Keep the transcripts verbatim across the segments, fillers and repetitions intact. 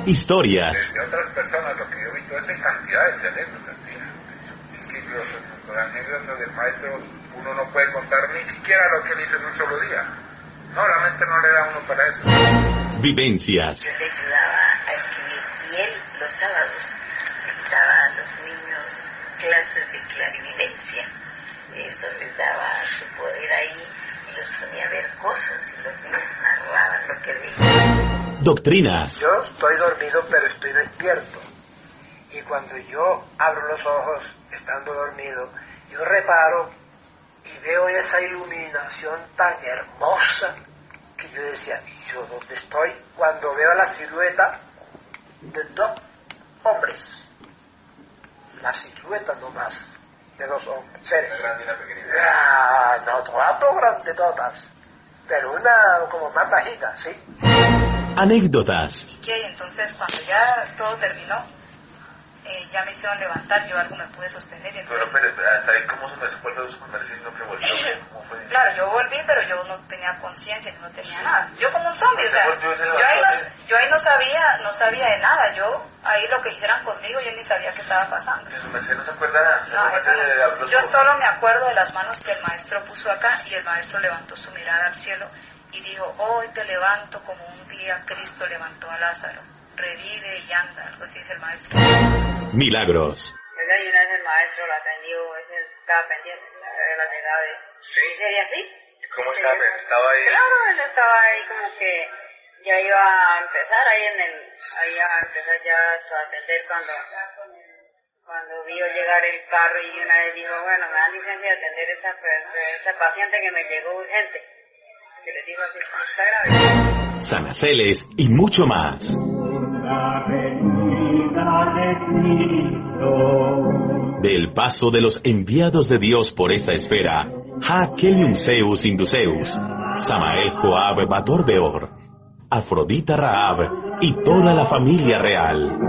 historias. De otras personas, lo que yo he visto es en cantidades de anécdotas. ¿Sí? Es que los, los anécdotas del maestro uno no puede contar ni siquiera lo que él hizo en un solo día. No, la mente no le da a uno para eso. Vivencias. Yo le ayudaba a escribir y él los sábados dictaba a los niños clases de clarividencia. Eso les daba su poder ahí y los ponía a ver cosas y los niños narraban lo que veían. Doctrinas. Yo estoy dormido pero estoy despierto y cuando yo abro los ojos estando dormido yo reparo y veo esa iluminación tan hermosa que yo decía, ¿y yo dónde estoy? Cuando veo la silueta de dos hombres, la silueta nomás de dos hombres, seres. Una grande y una pequeñita. Ah, no, todas dos grandetotas, pero una como más bajita, ¿sí? Anécdotas. ¿Y qué? Entonces cuando ya todo terminó, eh, ya me hicieron levantar, yo algo me pude sostener. Y Pero, pero, pero hasta ahí, ¿cómo se me fue de su primer signo que volvió? ¿Cómo fue? Claro, yo volví, pero yo no tenía conciencia, yo no tenía nada. Yo como un zombie, o sea, Yo, yo ahí, no, yo ahí no sabía, no sabía de nada. Yo ahí lo que hicieran conmigo, yo ni sabía qué estaba pasando. ¿Su merced no se acuerda nada? No, eso no. Yo solo me acuerdo de las manos que el maestro puso acá y el maestro levantó su mirada al cielo y dijo, hoy te levanto como un día Cristo levantó a Lázaro. Revive y anda, algo así dice el maestro. Milagros. Oiga, y una vez el maestro la atendió, ese estaba pendiente, la llegada de... ¿Sí? ¿Y sería así? ¿Cómo estaba? ¿Estaba ahí? Claro, él estaba ahí como que ya iba a empezar ahí en el... Ahí a empezar ya hasta a atender cuando... Cuando vio llegar el carro y una vez dijo, bueno, me dan licencia de atender esta, esta paciente que me llegó urgente. Que le dijo así, como está grave. Sanaceles y mucho más. Del paso de los enviados de Dios por esta esfera, Ha Kelium Zeus Induceus, Samael Joab Bator Beor, Afrodita Rahab y toda la familia real.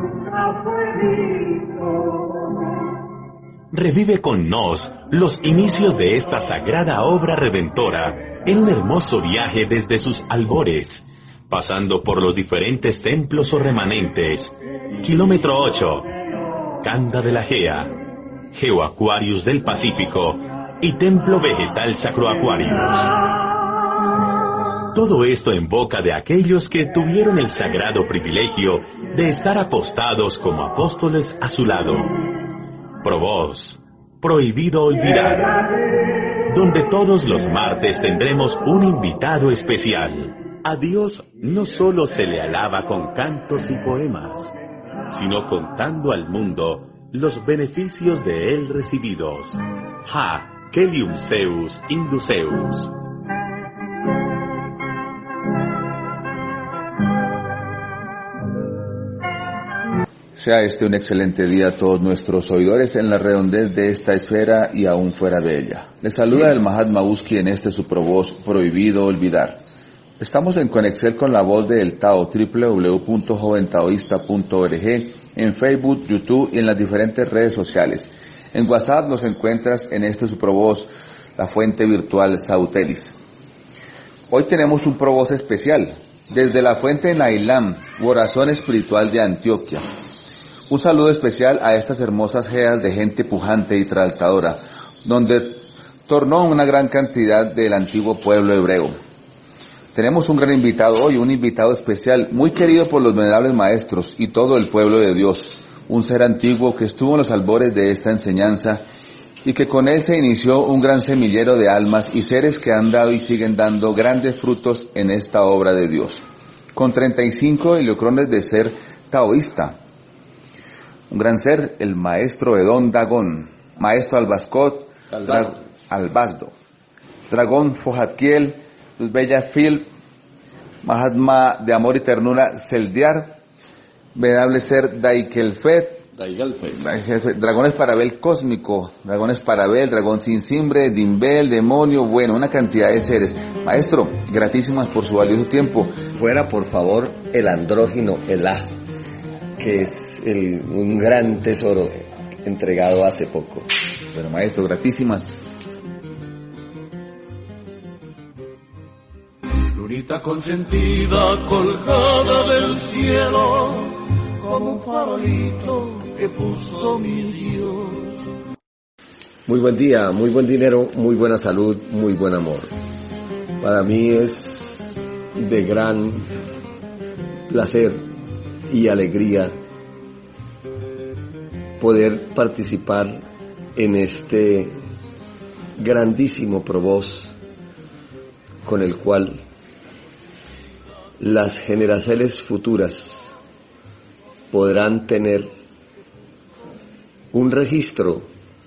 Revive con nos los inicios de esta sagrada obra redentora en un hermoso viaje desde sus albores, pasando por los diferentes templos o remanentes. Kilómetro ocho, Canda de la Gea, Geoaquarius del Pacífico y Templo Vegetal Sacroaquarius. Todo esto en boca de aquellos que tuvieron el sagrado privilegio de estar apostados como apóstoles a su lado. Provoz, Prohibido Olvidar, donde todos los martes tendremos un invitado especial. A Dios no solo se le alaba con cantos y poemas, sino contando al mundo los beneficios de él recibidos. Ha Kelium Zeus Induceus. Sea este un excelente día a todos nuestros oidores en la redondez de esta esfera y aún fuera de ella. Les saluda el Mahatma Busqui en este su provoz Prohibido Olvidar. Estamos en conexión con la voz del Tao, doble u doble u doble u punto joven taoísta punto org, en Facebook, YouTube y en las diferentes redes sociales. En WhatsApp nos encuentras en este su provoz, la fuente virtual Sautelis. Hoy tenemos un provoz especial, desde la fuente Nailam, corazón espiritual de Antioquia. Un saludo especial a estas hermosas geas de gente pujante y traltadora, donde tornó una gran cantidad del antiguo pueblo hebreo. Tenemos un gran invitado hoy, un invitado especial, muy querido por los venerables maestros y todo el pueblo de Dios, un ser antiguo que estuvo en los albores de esta enseñanza y que con él se inició un gran semillero de almas y seres que han dado y siguen dando grandes frutos en esta obra de Dios. Con treinta y cinco heliocrones de ser taoísta, un gran ser, el maestro Edón Dagón, maestro Albascot, Dra- Albasdo, dragón Fojatkiel, Luz Bella Phil, Mahatma de amor y ternura Seldiar, venerable ser Daikelfet, dragón Esparabel cósmico, dragón Esparabel, dragón sin simbre, Dimbel, demonio, bueno, una cantidad de seres. Maestro, gratísimas por su valioso tiempo. Fuera, por favor, el andrógino Elá, que es el, un gran tesoro entregado hace poco. Bueno, maestro, gratísimas. Florita consentida, colgada del cielo, como un farolito que puso mi Dios. Muy buen día, muy buen dinero, muy buena salud, muy buen amor. Para mí es de gran placer y alegría poder participar en este grandísimo Provoz con el cual las generaciones futuras podrán tener un registro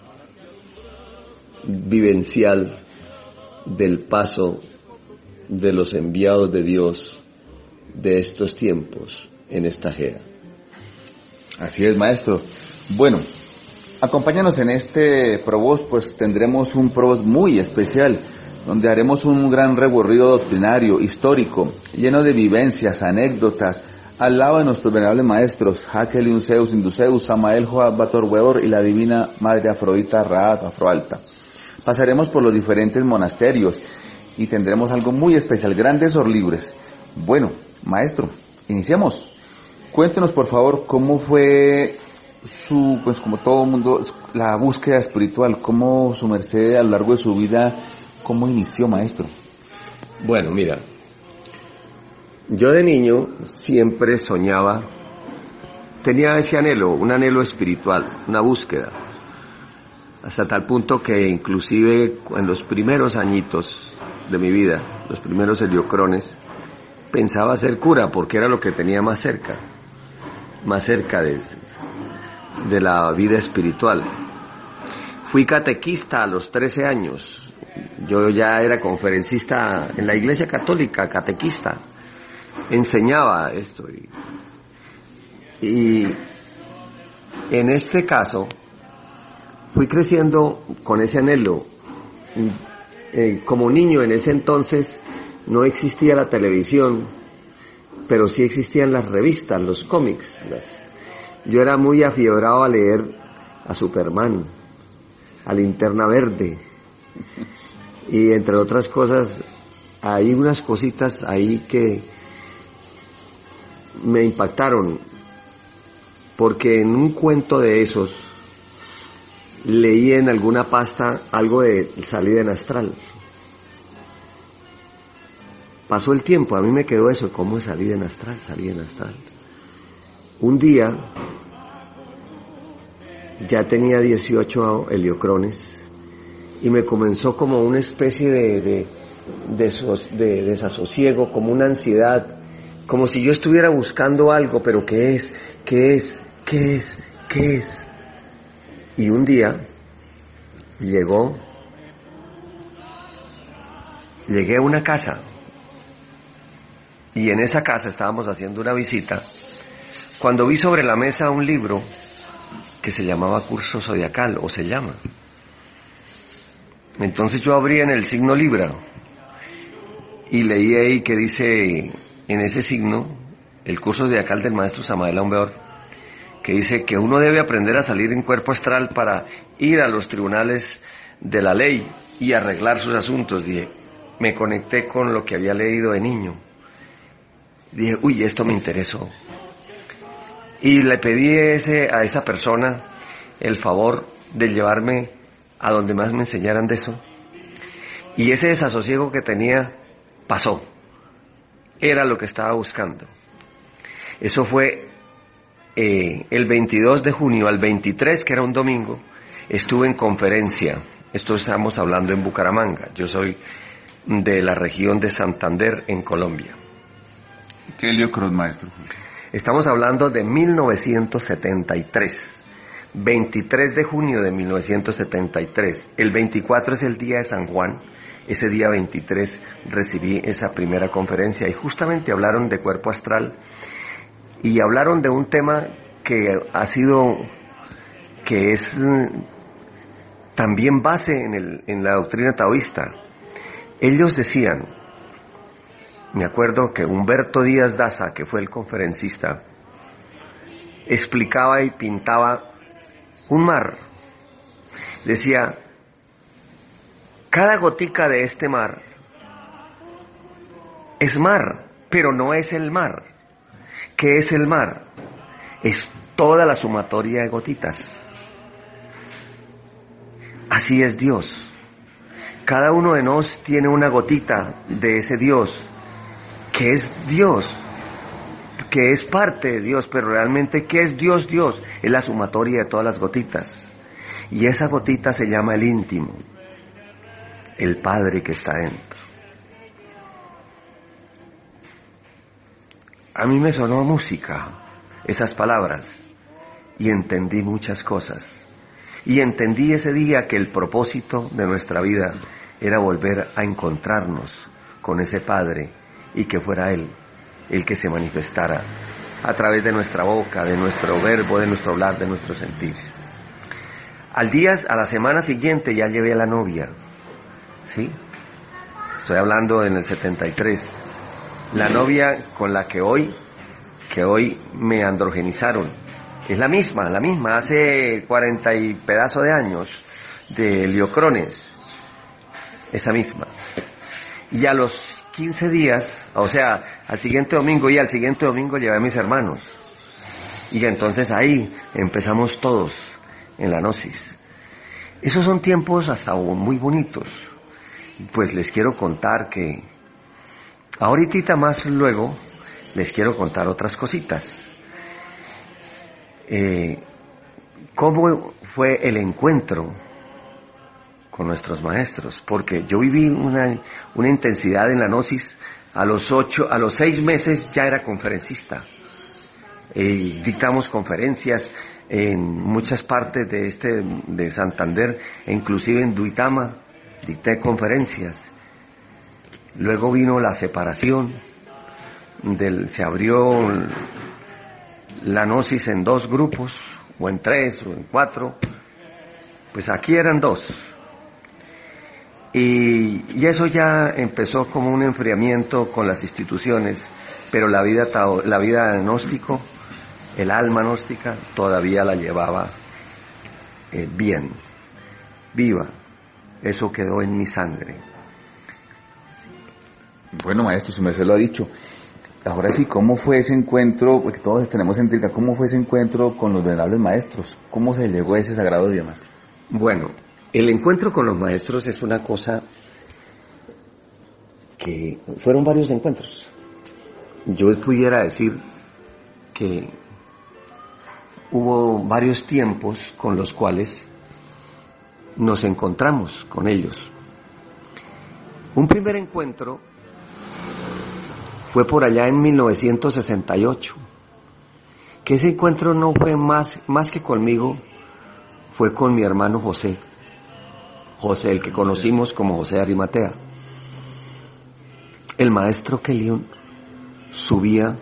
vivencial del paso de los enviados de Dios de estos tiempos en esta Jea. Así es, maestro. Bueno, acompáñanos en este Provoz, pues tendremos un Provoz muy especial, donde haremos un gran recorrido doctrinario, histórico, lleno de vivencias, anécdotas, al lado de nuestros venerables maestros, Jacqueline Zeus Induceus, Samael Joab Bator Weor y la divina Madre Afrodita Raad Afroalta. Pasaremos por los diferentes monasterios y tendremos algo muy especial, grandes orlibres. Bueno, maestro, iniciamos. Cuéntenos por favor cómo fue su, pues como todo el mundo, la búsqueda espiritual, cómo su merced a lo largo de su vida, cómo inició, maestro. Bueno, mira, yo de niño siempre soñaba, tenía ese anhelo, un anhelo espiritual, una búsqueda, hasta tal punto que inclusive en los primeros añitos de mi vida, los primeros heliocrones, pensaba ser cura porque era lo que tenía más cerca, más cerca de, de la vida espiritual. Fui catequista a los trece años, yo ya era conferencista en la Iglesia Católica, catequista, enseñaba esto y, y en este caso fui creciendo con ese anhelo. Eh, como niño en ese entonces no existía la televisión, pero sí existían las revistas, los cómics. Las... Yo era muy afiebrado a leer a Superman, a Linterna Verde, y entre otras cosas, hay unas cositas ahí que me impactaron, porque en un cuento de esos leí en alguna pasta algo de salida en astral. Pasó el tiempo, a mí me quedó eso, ¿cómo es salida en astral? Salida en astral. Un día, ya tenía dieciocho heliocrones, y me comenzó como una especie de, de, de, sos, de desasosiego, como una ansiedad, como si yo estuviera buscando algo, pero ¿qué es? ¿Qué es? ¿Qué es? ¿Qué es? Y un día llegó, llegué a una casa, y en esa casa estábamos haciendo una visita, cuando vi sobre la mesa un libro que se llamaba Curso Zodiacal, o se llama. Entonces yo abrí en el signo Libra, y leí ahí que dice, en ese signo, el Curso Zodiacal del maestro Samael Aumbeor, que dice que uno debe aprender a salir en cuerpo astral para ir a los tribunales de la ley y arreglar sus asuntos. Dije, me conecté con lo que había leído de niño. Dije, uy, esto me interesó. Y le pedí ese, a esa persona el favor de llevarme a donde más me enseñaran de eso. Y ese desasosiego que tenía pasó. Era lo que estaba buscando. Eso fue eh, el veintidós de junio al veintitrés, que era un domingo, estuve en conferencia. Esto estamos hablando en Bucaramanga. Yo soy de la región de Santander, en Colombia. ¿Qué heliocrones, maestro? Estamos hablando de mil novecientos setenta y tres. veintitrés de junio de mil novecientos setenta y tres. El veinticuatro es el día de San Juan. Ese día veintitrés recibí esa primera conferencia y justamente hablaron de cuerpo astral y hablaron de un tema que ha sido, que es también base en, el, en la doctrina taoísta. Ellos decían, me acuerdo que Humberto Díaz Daza, que fue el conferencista, explicaba y pintaba un mar. Decía, cada gotica de este mar es mar, pero no es el mar. ¿Qué es el mar? es toda la sumatoria de gotitas. Así es Dios. Cada uno de nosotros tiene una gotita de ese Dios, que es Dios, que es parte de Dios, pero realmente, ¿qué es Dios? Dios es la sumatoria de todas las gotitas. Y esa gotita se llama el íntimo, el Padre que está dentro. A mí me sonó música esas palabras y entendí muchas cosas. Y entendí ese día que el propósito de nuestra vida era volver a encontrarnos con ese Padre y que fuera Él el que se manifestara a través de nuestra boca, de nuestro verbo, de nuestro hablar, de nuestro sentir. Al día, a la semana siguiente ya llevé a la novia, ¿sí? Estoy hablando en el setenta y tres. La novia con la que hoy, que hoy me androgenizaron, es la misma, la misma, hace cuarenta y pedazo de años, de Liocrones, esa misma. Y a los quince días, o sea, al siguiente domingo y al siguiente domingo llevé a mis hermanos. Y entonces ahí empezamos todos en la gnosis. Esos son tiempos hasta muy bonitos. Pues les quiero contar que ahorita más luego les quiero contar otras cositas. Eh, ¿Cómo fue el encuentro con nuestros maestros? Porque yo viví una, una intensidad en la gnosis. A los ocho, a los seis meses ya era conferencista. Eh, dictamos conferencias en muchas partes de este de Santander, e inclusive en Duitama dicté conferencias. Luego vino la separación, del, se abrió la gnosis en dos grupos, o en tres, o en cuatro. Pues aquí eran dos. Y, y eso ya empezó como un enfriamiento con las instituciones, pero la vida, la vida gnóstico, el alma gnóstica, todavía la llevaba eh, bien, viva. Eso quedó en mi sangre. Bueno, maestro, si me se lo ha dicho. Ahora sí, ¿cómo fue ese encuentro? Porque todos tenemos intriga. ¿Cómo fue ese encuentro con los venerables maestros? ¿Cómo se llegó a ese sagrado día, maestro? Bueno, el encuentro con los maestros es una cosa que fueron varios encuentros. Yo pudiera decir que hubo varios tiempos con los cuales nos encontramos con ellos. Un primer encuentro fue por allá en mil novecientos sesenta y ocho, que ese encuentro no fue más, más que conmigo, fue con mi hermano José, José, el que conocimos como José de Arimatea. El maestro Kelión subía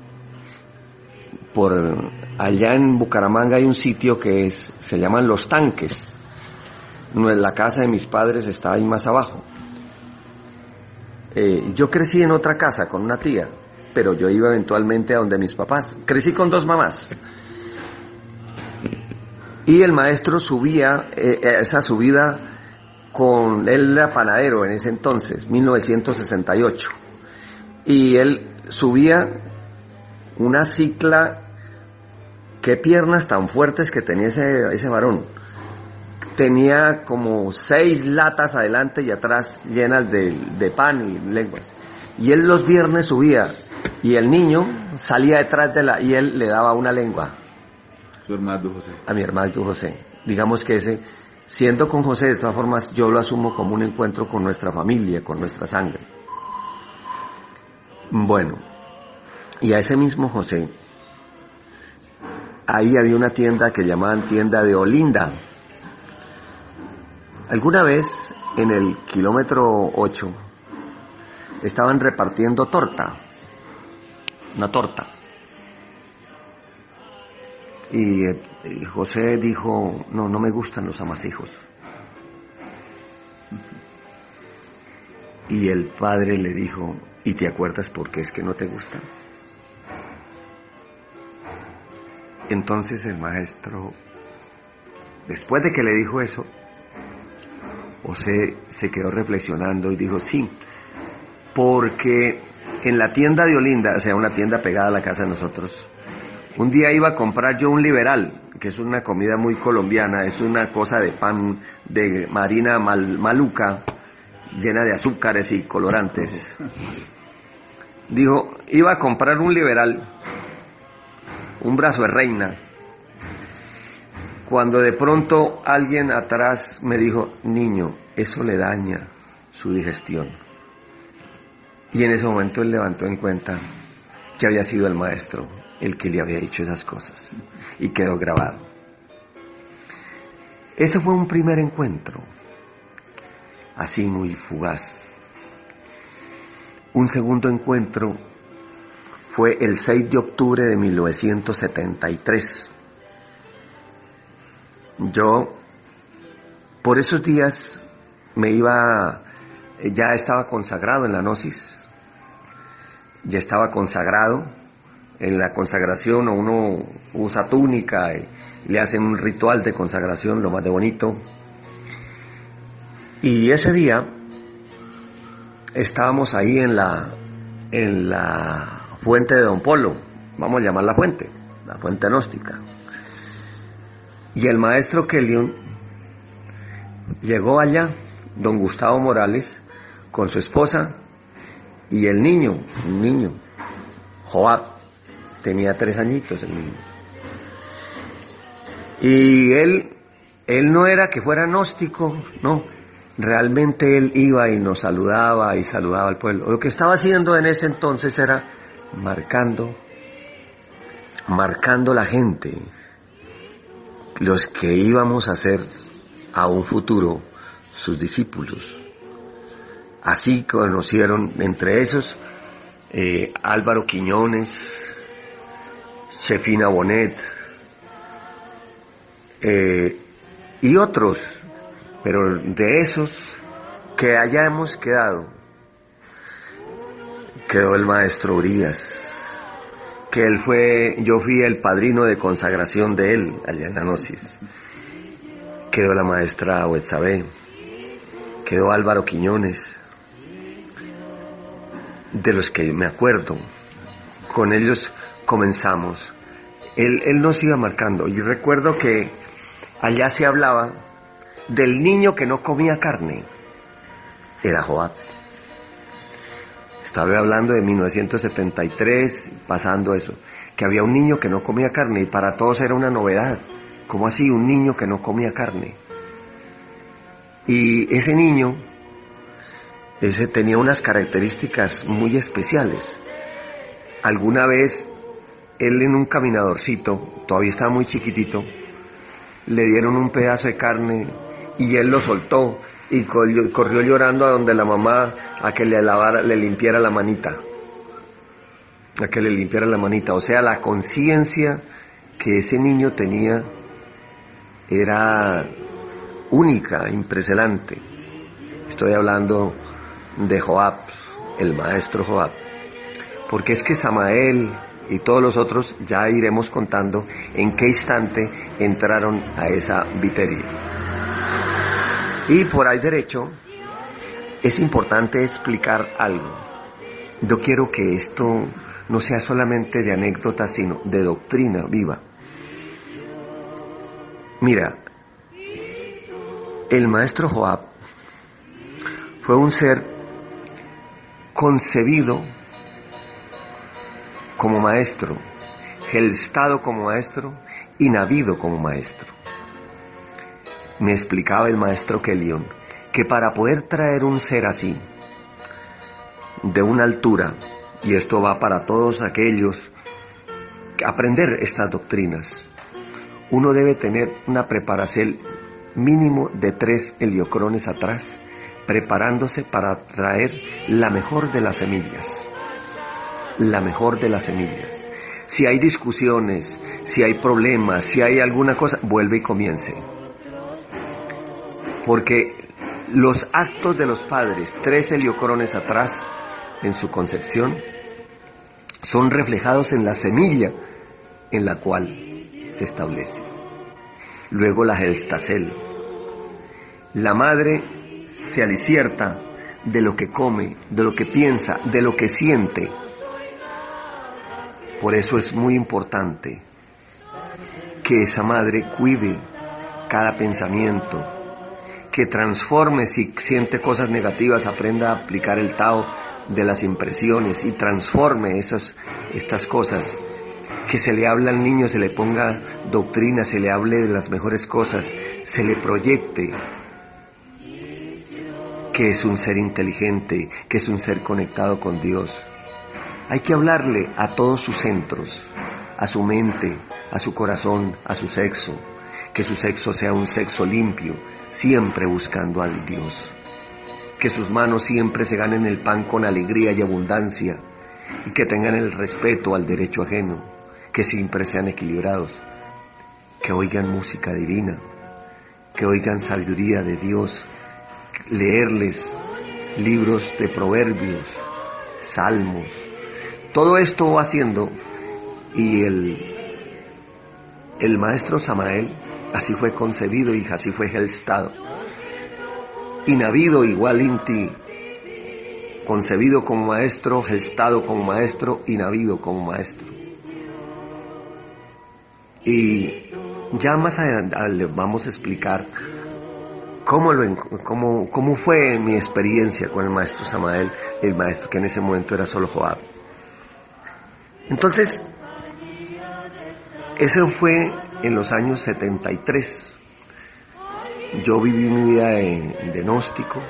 por allá en Bucaramanga, hay un sitio que es, se llaman Los Tanques. La casa de mis padres está ahí más abajo. Eh, yo crecí en otra casa con una tía, pero yo iba eventualmente a donde mis papás. Crecí con dos mamás. Y el maestro subía, eh, esa subida con, él era panadero en ese entonces, mil novecientos sesenta y ocho. Y él subía una cicla, qué piernas tan fuertes que tenía ese, ese varón. Tenía como seis latas adelante y atrás llenas de, de pan y lenguas. Y él los viernes subía y el niño salía detrás de la, y él le daba una lengua. Su hermano José. A mi hermano José. Digamos que ese, siendo con José, de todas formas, yo lo asumo como un encuentro con nuestra familia, con nuestra sangre. Bueno, y a ese mismo José, ahí había una tienda que llamaban tienda de Olinda. Alguna vez en el kilómetro ocho estaban repartiendo torta, una torta. Y, y José dijo, no, no me gustan los amasijos. Y el padre le dijo, ¿y te acuerdas por qué es que no te gustan? Entonces el maestro, después de que le dijo eso, José se quedó reflexionando y dijo, sí, porque en la tienda de Olinda, o sea, una tienda pegada a la casa de nosotros, Un día iba a comprar yo un liberal, que es una comida muy colombiana, es una cosa de pan de harina mal, maluca, llena de azúcares y colorantes. Dijo, iba a comprar un liberal, un brazo de reina, cuando de pronto alguien atrás me dijo, niño, eso le daña su digestión. Y en ese momento él levantó en cuenta que había sido el maestro el que le había dicho esas cosas, y quedó grabado. Ese fue un primer encuentro, así muy fugaz. Un segundo encuentro fue el seis de octubre de mil novecientos setenta y tres. Yo, por esos días, me iba, ya estaba consagrado en la gnosis, ya estaba consagrado. En la consagración uno usa túnica y le hacen un ritual de consagración, lo más de bonito. Y ese día estábamos ahí en la, en la fuente de Don Polo, vamos a llamarla fuente, la fuente gnóstica. Y el maestro Kelion llegó allá, don Gustavo Morales, con su esposa y el niño, un niño, Joab, tenía tres añitos el niño. Y él, él no era que fuera gnóstico, no, realmente él iba y nos saludaba y saludaba al pueblo. Lo que estaba haciendo en ese entonces era marcando, marcando la gente, los que íbamos a ser a un futuro sus discípulos. Así conocieron, entre esos, eh, Álvaro Quiñones, Chefina Bonet, eh, y otros, pero de esos que allá hemos quedado, quedó el maestro Urias, que él fue, yo fui el padrino de consagración de él allá en la gnosis. Quedó la maestra Huetzabé, quedó Álvaro Quiñones, de los que me acuerdo, con ellos comenzamos. Él, él nos iba marcando, y recuerdo que allá se hablaba del niño que no comía carne, era Joab. Estaba hablando de mil novecientos setenta y tres, pasando eso, que había un niño que no comía carne, y para todos era una novedad. ¿Cómo así un niño que no comía carne? Y ese niño, ese tenía unas características muy especiales. Alguna vez, él en un caminadorcito, todavía estaba muy chiquitito, le dieron un pedazo de carne y él lo soltó y corrió, corrió llorando a donde la mamá a que le lavara, le limpiara la manita, a que le limpiara la manita. O sea, la conciencia que ese niño tenía era única, impresionante. Estoy hablando de Joab, el maestro Joab, porque es que Samael y todos los otros ya iremos contando en qué instante entraron a esa vitería. Y por ahí derecho es importante explicar algo. Yo quiero que esto no sea solamente de anécdota, sino de doctrina viva. Mira, el maestro Joab fue un ser concebido como maestro, gestado como maestro y nacido como maestro. Me explicaba el maestro Kelion que para poder traer un ser así, de una altura, y esto va para todos aquellos que aprender estas doctrinas, uno debe tener una preparación mínimo de tres heliocrones atrás, preparándose para traer la mejor de las semillas. La mejor de las semillas. Si hay discusiones, si hay problemas, si hay alguna cosa, vuelve y comience. Porque los actos de los padres, tres heliocrones atrás, en su concepción, son reflejados en la semilla en la cual se establece. Luego la gestacel. La madre se alicierta de lo que come, de lo que piensa, de lo que siente. Por eso es muy importante que esa madre cuide cada pensamiento, que transforme si siente cosas negativas, aprenda a aplicar el Tao de las impresiones y transforme esas, estas cosas, que se le hable al niño, se le ponga doctrina, se le hable de las mejores cosas, se le proyecte que es un ser inteligente, que es un ser conectado con Dios. Hay que hablarle a todos sus centros, a su mente, a su corazón, a su sexo, que su sexo sea un sexo limpio, siempre buscando al Dios. Que sus manos siempre se ganen el pan con alegría y abundancia, y que tengan el respeto al derecho ajeno, que siempre sean equilibrados, que oigan música divina, que oigan sabiduría de Dios, leerles libros de proverbios, salmos. Todo esto va haciendo, y el, el maestro Samael así fue concebido y así fue gestado. Y nacido igual Inti, concebido como maestro, gestado como maestro y nacido como maestro. Y ya más adelante les vamos a explicar cómo, lo, cómo, cómo fue mi experiencia con el maestro Samael, el maestro que en ese momento era solo Joab. Entonces, eso fue en los años setenta y tres. Yo viví mi vida de, de gnóstico,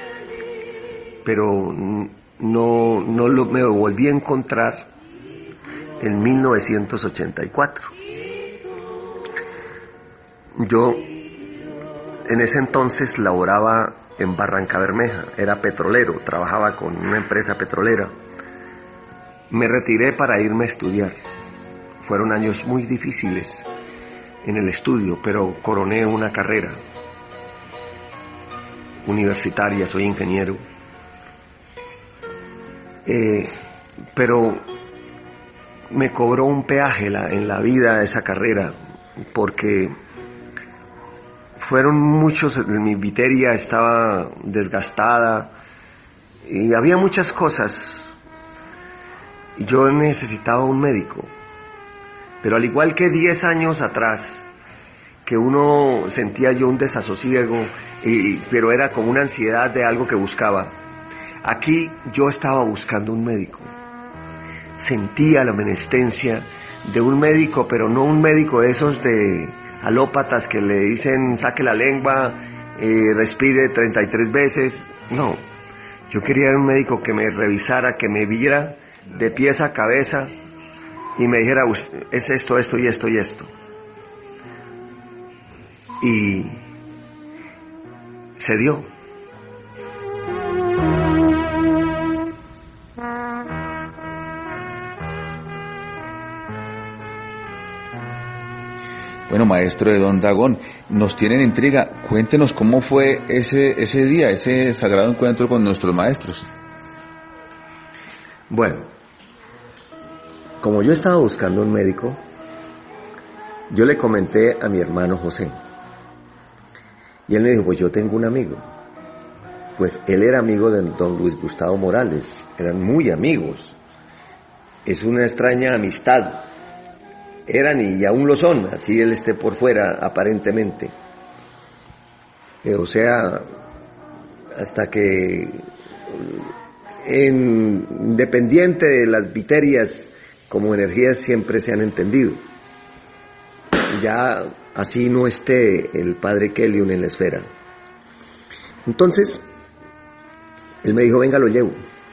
pero no, no lo, me volví a encontrar en mil novecientos ochenta y cuatro. Yo en ese entonces laboraba en Barranca Bermeja, era petrolero, trabajaba con una empresa petrolera. Me retiré para irme a estudiar. Fueron años muy difíciles en el estudio, pero coroné una carrera universitaria, soy ingeniero. Eh, pero me cobró un peaje la, en la vida esa carrera, porque fueron muchos, mi viteria estaba desgastada y había muchas cosas. Yo necesitaba un médico, pero al igual que diez años atrás, que uno sentía yo un desasosiego, y, pero era como una ansiedad de algo que buscaba. Aquí yo estaba buscando un médico, sentía la menestencia de un médico, pero no un médico de esos de alópatas que le dicen saque la lengua, eh, respire treinta y tres veces, no. Yo quería un médico que me revisara, que me viera de pies a cabeza y me dijera, es esto, esto y esto y esto. Y se dio. Bueno, maestro de Don Dagón, nos tienen intriga. Cuéntenos cómo fue ese, ese día, ese sagrado encuentro con nuestros maestros. Bueno, como yo estaba buscando un médico, yo le comenté a mi hermano José. Y él me dijo, pues yo tengo un amigo. Pues él era amigo de don Luis Gustavo Morales, eran muy amigos. Es una extraña amistad. Eran y aún lo son, así él esté por fuera aparentemente. Eh, o sea, hasta que en, independiente de las viterias como energías siempre se han entendido. Ya así no esté el padre Keliun en la esfera. Entonces, él me dijo, venga, lo llevo.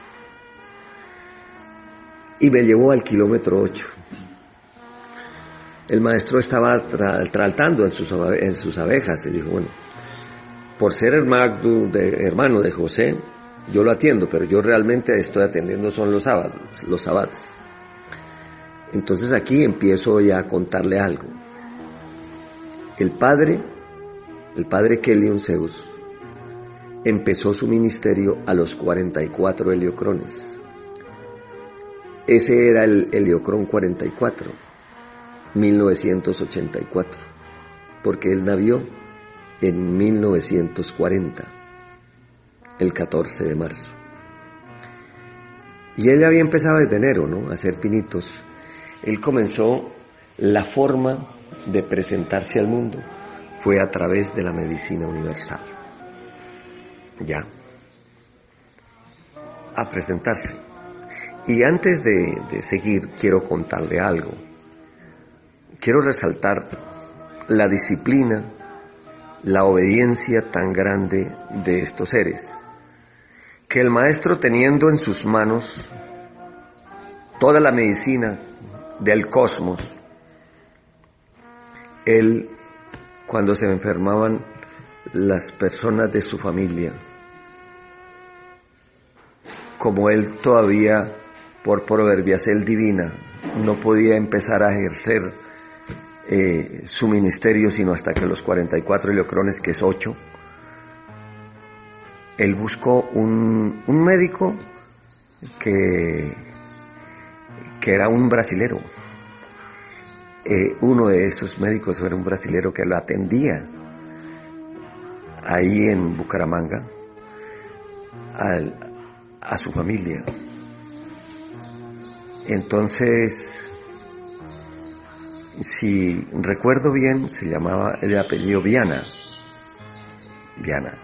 Y me llevó al kilómetro ocho. El maestro estaba tra- tratando en sus, en sus abejas y dijo, bueno, por ser hermano de, hermano de José, yo lo atiendo, pero yo realmente estoy atendiendo son los sábados, los sabbats. Entonces aquí empiezo ya a contarle algo. El padre, el padre Keliun Zeus, empezó su ministerio a los cuarenta y cuatro heliocrones. Ese era el heliocrón cuarenta y cuatro, mil novecientos ochenta y cuatro, porque él nació en mil novecientos cuarenta, el catorce de marzo. Y él había empezado desde enero, ¿no?, a hacer pinitos. Él comenzó la forma de presentarse al mundo fue a través de la medicina universal. Ya. A presentarse. Y antes de, de seguir, quiero contarle algo. Quiero resaltar la disciplina, la obediencia tan grande de estos seres, que el maestro, teniendo en sus manos toda la medicina del cosmos, él, cuando se enfermaban las personas de su familia, como él todavía, por proverbiacel divina, no podía empezar a ejercer eh, su ministerio sino hasta que los cuarenta y cuatro heliocrones, que es ocho, él buscó un, un médico que, que era un brasilero. Eh, uno de esos médicos era un brasilero que lo atendía ahí en Bucaramanga al, a su familia. Entonces, si recuerdo bien, se llamaba el apellido Viana. Viana.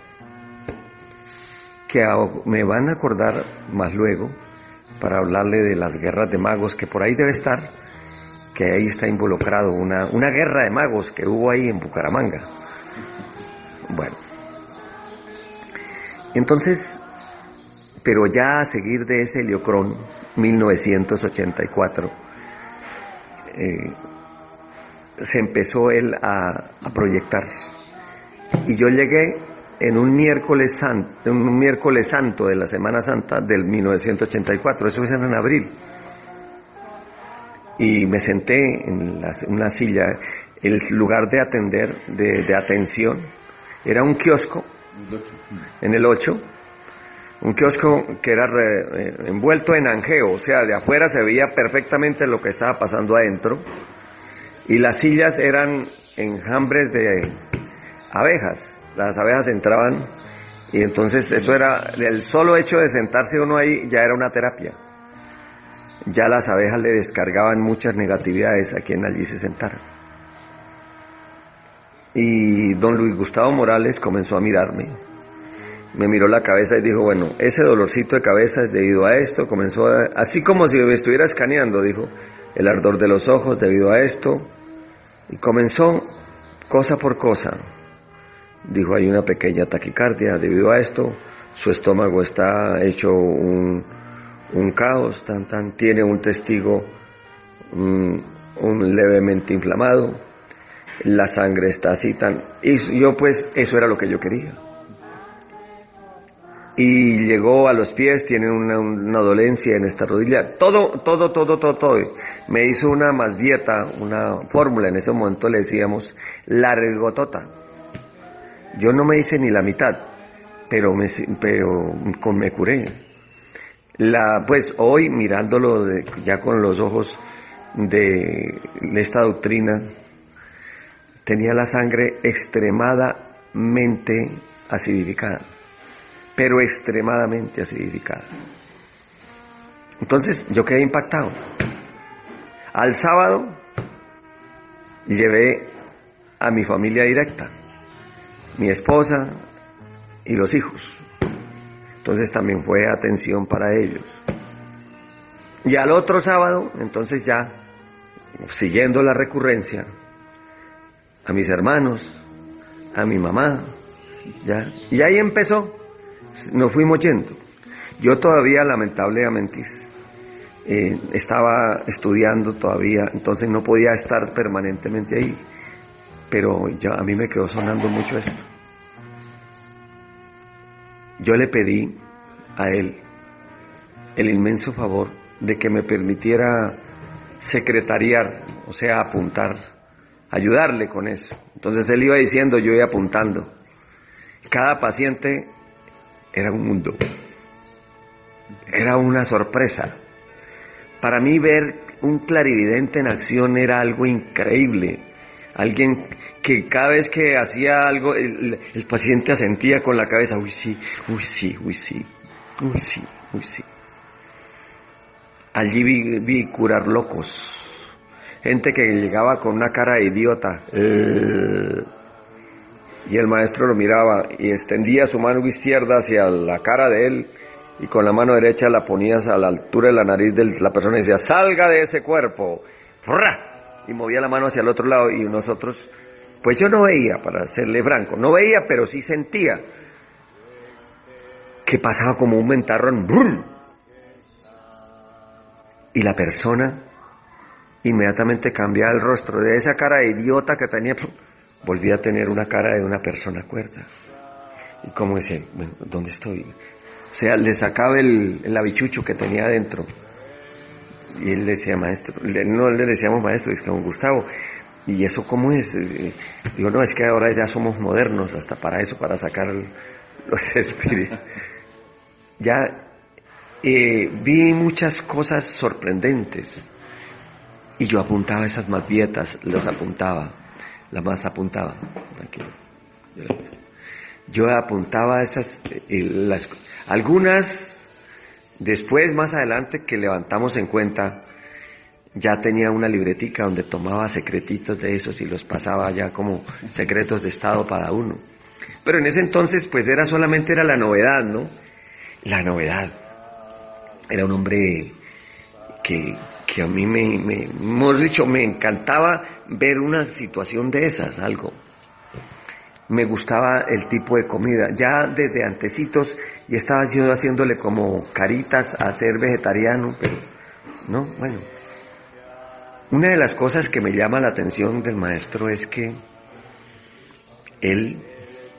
Que me van a acordar más luego para hablarle de las guerras de magos, que por ahí debe estar, que ahí está involucrado una, una guerra de magos que hubo ahí en Bucaramanga. Bueno, entonces, pero ya a seguir de ese heliocrón, mil novecientos ochenta y cuatro, eh, se empezó él a, a proyectar. Y yo llegué en un miércoles santo, en un miércoles santo de la Semana Santa del mil novecientos ochenta y cuatro, eso es en abril. Y me senté en la, una silla. El lugar de atender, de, de atención, era un kiosco, en el ocho, un kiosco que era re, eh, envuelto en anjeo, o sea, de afuera se veía perfectamente lo que estaba pasando adentro, y las sillas eran enjambres de abejas. Las abejas entraban, y entonces eso era, el solo hecho de sentarse uno ahí ya era una terapia. Ya las abejas le descargaban muchas negatividades a quien allí se sentara. Y don Luis Gustavo Morales comenzó a mirarme, me miró la cabeza y dijo, bueno, ese dolorcito de cabeza es debido a esto. Comenzó a, así como si me estuviera escaneando, dijo, el ardor de los ojos debido a esto, y comenzó cosa por cosa. Dijo, hay una pequeña taquicardia debido a esto, su estómago está hecho un, un caos, tan, tan, tiene un testigo un, un levemente inflamado, la sangre está así, tan, y yo pues, eso era lo que yo quería. Y llegó a los pies, tiene una, una dolencia en esta rodilla, todo, todo, todo, todo, todo. Me hizo una masvieta, una fórmula, en ese momento le decíamos, largotota. Yo no me hice ni la mitad, pero me, pero me curé. La, pues hoy, mirándolo de, ya con los ojos de, de esta doctrina, tenía la sangre extremadamente acidificada, pero extremadamente acidificada. Entonces yo quedé impactado. Al sábado llevé a mi familia directa, mi esposa y los hijos. Entonces también fue atención para ellos. Y al otro sábado, entonces ya, siguiendo la recurrencia, a mis hermanos, a mi mamá, ya. Y ahí empezó, nos fuimos yendo. Yo todavía, lamentablemente, eh, estaba estudiando todavía, entonces no podía estar permanentemente ahí. Pero ya a mí me quedó sonando mucho esto. Yo le pedí a él el inmenso favor de que me permitiera secretariar, o sea, apuntar, ayudarle con eso. Entonces él iba diciendo, yo iba apuntando. Cada paciente era un mundo, era una sorpresa. Para mí ver un clarividente en acción era algo increíble. Alguien que cada vez que hacía algo, el, el paciente asentía con la cabeza, uy sí, uy sí, uy sí, uy sí, uy sí. Allí vi, vi curar locos, gente que llegaba con una cara de idiota, eh, y el maestro lo miraba y extendía su mano izquierda hacia la cara de él y con la mano derecha la ponías a la altura de la nariz de la persona y decía, salga de ese cuerpo, ¡furra! Y movía la mano hacia el otro lado y nosotros, pues yo no veía, para serle franco, no veía, pero sí sentía que pasaba como un mentarrón, ¡brum! Y la persona inmediatamente cambiaba el rostro, de esa cara de idiota que tenía, volvía a tener una cara de una persona cuerda. Y como decía, bueno, ¿dónde estoy? O sea, le sacaba el, el habichucho que tenía adentro. Y él decía, maestro, no le decíamos maestro, es que don Gustavo, ¿y eso cómo es? Digo, no, es que ahora ya somos modernos hasta para eso, para sacar los espíritus. Ya eh, vi muchas cosas sorprendentes y yo apuntaba esas mapietas, las apuntaba, las más apuntaba, tranquilo. Yo apuntaba esas, eh, las, algunas, después más adelante que levantamos en cuenta, ya tenía una libretica donde tomaba secretitos de esos y los pasaba ya como secretos de estado para uno. Pero en ese entonces pues era solamente era la novedad, ¿no? La novedad. Era un hombre que, que a mí me, me, hemos dicho, me encantaba ver una situación de esas, algo. Me gustaba el tipo de comida. Ya desde antecitos, y estaba yo haciéndole como caritas a ser vegetariano, pero, no, bueno. Una de las cosas que me llama la atención del maestro es que él,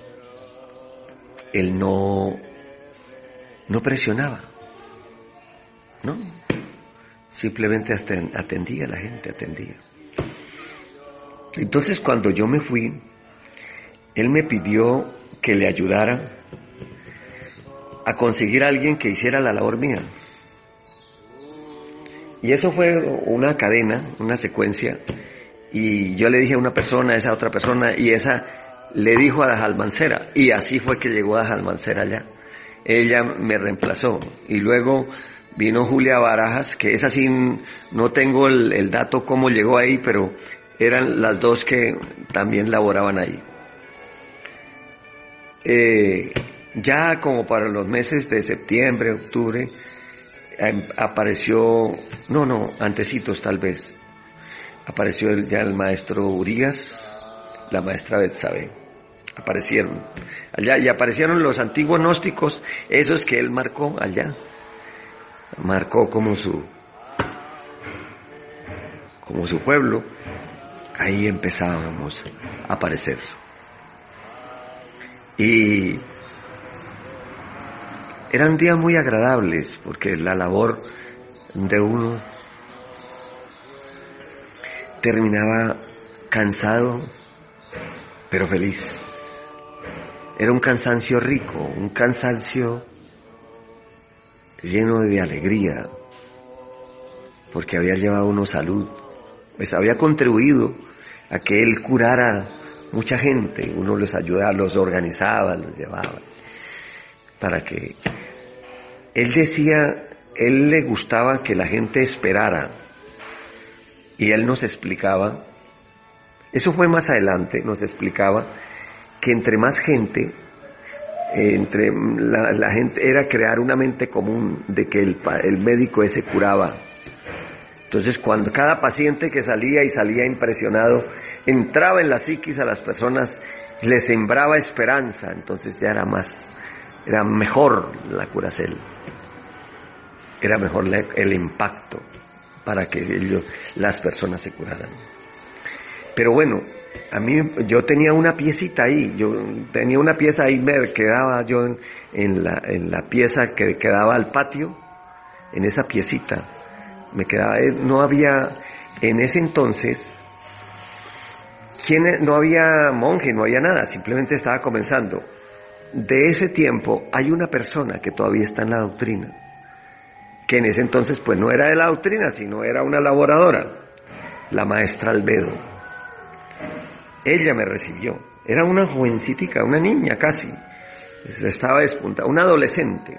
él no, no presionaba, ¿no? Simplemente atendía a la gente, atendía. Entonces cuando yo me fui, él me pidió que le ayudara a conseguir a alguien que hiciera la labor mía. Y eso fue una cadena, una secuencia, y yo le dije a una persona, a esa otra persona, y esa le dijo a Dajalmancera, y así fue que llegó a Dajalmancera allá. Ella me reemplazó, y luego vino Julia Barajas, que esa sí no tengo el, el dato cómo llegó ahí, pero eran las dos que también laboraban ahí. Eh, ya como para los meses de septiembre, octubre, eh, apareció, no, no, antecitos tal vez, apareció el, ya el maestro Urias, la maestra Betsabe, aparecieron allá, y aparecieron los antiguos gnósticos, esos que él marcó allá, marcó como su, como su pueblo, ahí empezábamos a aparecer. Y eran días muy agradables, porque la labor de uno terminaba cansado, pero feliz. Era un cansancio rico, un cansancio lleno de alegría, porque había llevado uno salud, pues había contribuido a que él curara mucha gente, uno los ayudaba, los organizaba, los llevaba, para que él decía, él le gustaba que la gente esperara, y él nos explicaba, eso fue más adelante, nos explicaba que entre más gente, entre la, la gente, era crear una mente común de que el, el médico ese curaba. Entonces, cuando cada paciente que salía y salía impresionado, entraba en la psiquis a las personas, les sembraba esperanza, entonces ya era más, era mejor la curacel, era mejor la, el impacto para que ellos, las personas se curaran. Pero bueno, a mí, yo tenía una piecita ahí, yo tenía una pieza ahí, me quedaba yo en, en, la, en la pieza que quedaba al patio, en esa piecita. Me quedaba, no había, en ese entonces, ¿quién, no había monje, no había nada, simplemente estaba comenzando. De ese tiempo hay una persona que todavía está en la doctrina, que en ese entonces pues no era de la doctrina, sino era una laboradora, la maestra Albedo. Ella me recibió, era una jovencitica, una niña casi, estaba despuntada, una adolescente,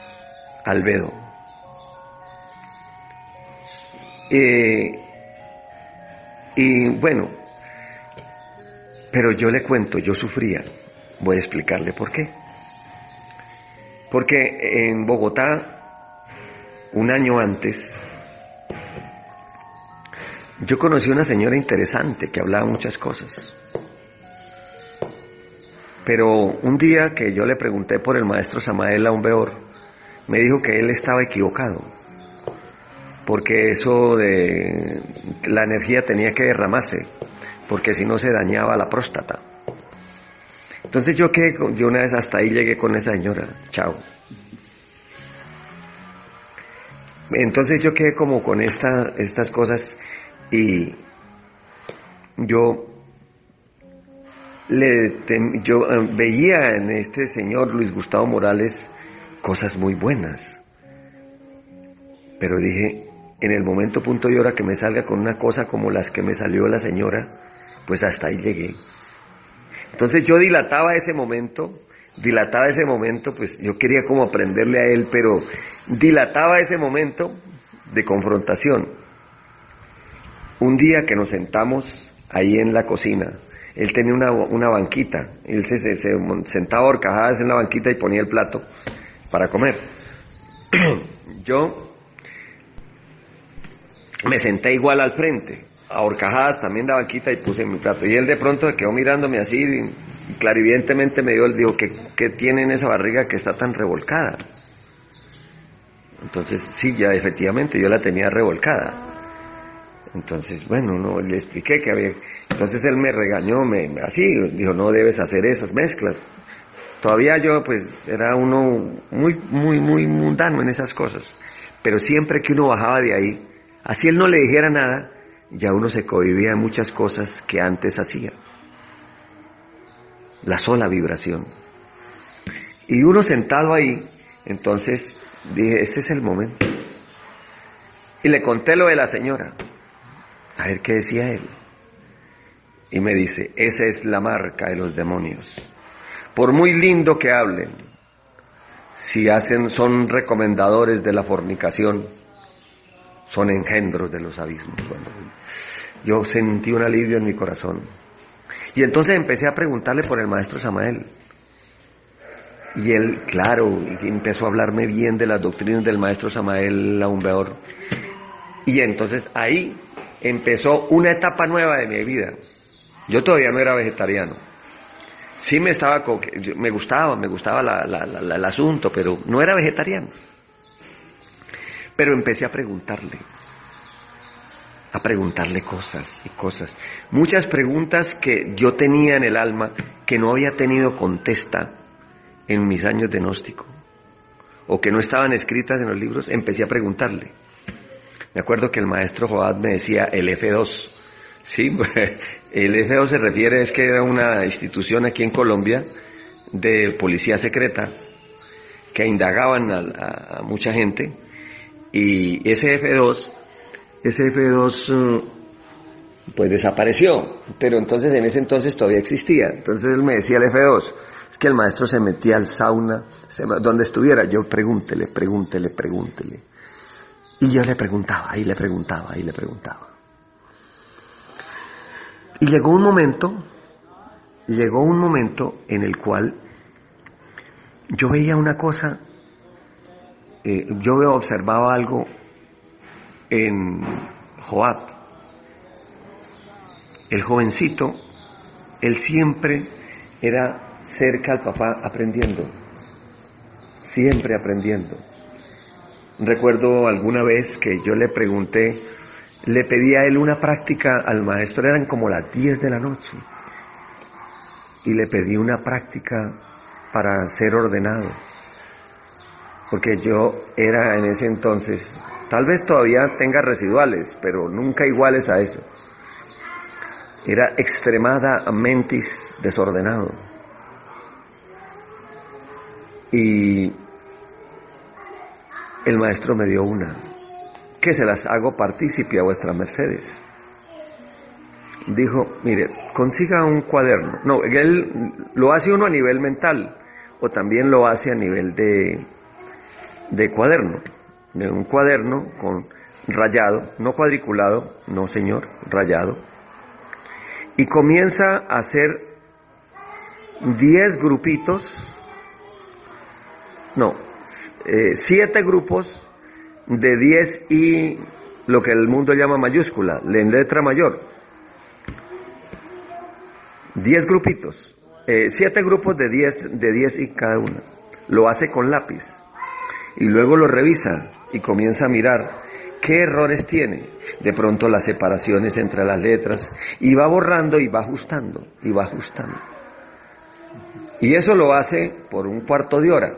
Albedo. Eh, Y bueno, pero yo le cuento, yo sufría. Voy a explicarle por qué. Porque en Bogotá, un año antes, yo conocí una señora interesante que hablaba muchas cosas. Pero un día que yo le pregunté por el maestro Samael Aumbeor, me dijo que él estaba equivocado, porque eso de la energía tenía que derramarse, porque si no se dañaba la próstata. Entonces yo quedé, yo una vez hasta ahí llegué con esa señora, chao. Entonces yo quedé como con esta, estas cosas y yo le tem, yo eh, veía en este señor Luis Gustavo Morales cosas muy buenas, pero dije, en el momento punto y hora que me salga con una cosa como las que me salió la señora, pues hasta ahí llegué. Entonces yo dilataba ese momento, dilataba ese momento, pues yo quería como aprenderle a él, pero dilataba ese momento de confrontación. Un día que nos sentamos ahí en la cocina, él tenía una, una banquita, él se, se, se sentaba a horcajadas en la banquita y ponía el plato para comer. Yo me senté igual al frente, a horcajadas también la banquita y puse mi plato. Y él de pronto se quedó mirándome así y clarivientemente me dio, él dijo, ¿qué, qué tiene en esa barriga que está tan revolcada? Entonces, sí, ya efectivamente yo la tenía revolcada. Entonces, bueno, no, le expliqué que había... Entonces él me regañó, me, así, dijo, no debes hacer esas mezclas. Todavía yo, pues, era uno muy, muy, muy mundano en esas cosas. Pero siempre que uno bajaba de ahí, así él no le dijera nada, ya uno se cohibía de muchas cosas que antes hacía. La sola vibración. Y uno sentado ahí, entonces dije, este es el momento. Y le conté lo de la señora. A ver qué decía él. Y me dice, esa es la marca de los demonios. Por muy lindo que hablen, si hacen, son recomendadores de la fornicación, son engendros de los abismos. Bueno, yo sentí un alivio en mi corazón. Y entonces empecé a preguntarle por el maestro Samael. Y él, claro, empezó a hablarme bien de las doctrinas del maestro Samael Aumbeor. Y entonces ahí empezó una etapa nueva de mi vida. Yo todavía no era vegetariano. Sí me estaba, me gustaba, me gustaba la, la, la, el asunto, pero no era vegetariano. Pero empecé a preguntarle, a preguntarle cosas y cosas. Muchas preguntas que yo tenía en el alma que no había tenido contesta en mis años de gnóstico, o que no estaban escritas en los libros, empecé a preguntarle. Me acuerdo que el maestro Joad me decía el F dos. Sí, el F dos se refiere, es que era una institución aquí en Colombia de policía secreta que indagaban a, a, a mucha gente. Y ese F dos, ese F dos pues desapareció, pero entonces en ese entonces todavía existía. Entonces él me decía el F dos, es que el maestro se metía al sauna, se, donde estuviera, yo pregúntele, pregúntele, pregúntele. Y yo le preguntaba, y le preguntaba, y le preguntaba. Y llegó un momento, llegó un momento en el cual yo veía una cosa, eh, yo observaba algo en Joab. El jovencito, él siempre era cerca al papá aprendiendo, siempre aprendiendo. Recuerdo alguna vez que yo le pregunté, le pedí a él una práctica al maestro, eran como las diez de la noche, y le pedí una práctica para ser ordenado, porque yo era en ese entonces, tal vez todavía tenga residuales, pero nunca iguales a eso, era extremadamente desordenado, y el maestro me dio una, que se las hago partícipe a vuestras mercedes. Dijo, mire, consiga un cuaderno. No, él lo hace uno a nivel mental, o también lo hace a nivel de, de cuaderno, de un cuaderno con rayado, no cuadriculado, no señor, rayado, y comienza a hacer diez grupitos, no, eh, siete grupos de diez y lo que el mundo llama mayúscula, en letra mayor. Diez grupitos, eh, siete grupos de diez, de diez y cada una. Lo hace con lápiz y luego lo revisa y comienza a mirar qué errores tiene. De pronto las separaciones entre las letras y va borrando y va ajustando y va ajustando. Y eso lo hace por un cuarto de hora.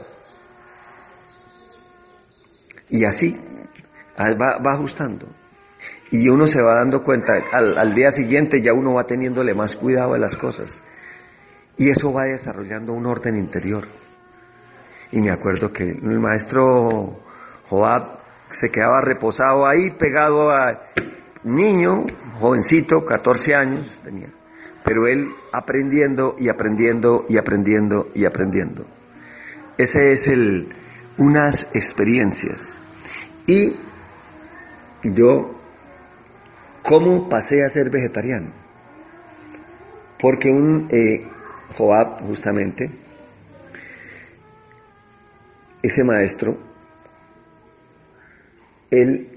Y así va, va ajustando. Y uno se va dando cuenta, al, al día siguiente ya uno va teniéndole más cuidado de las cosas. Y eso va desarrollando un orden interior. Y me acuerdo que el maestro Joab se quedaba reposado ahí, pegado a niño, jovencito, catorce años tenía. Pero él aprendiendo y aprendiendo y aprendiendo y aprendiendo. Ese es el, unas experiencias. Y yo, ¿cómo pasé a ser vegetariano? Porque un eh, Joab, justamente, ese maestro, él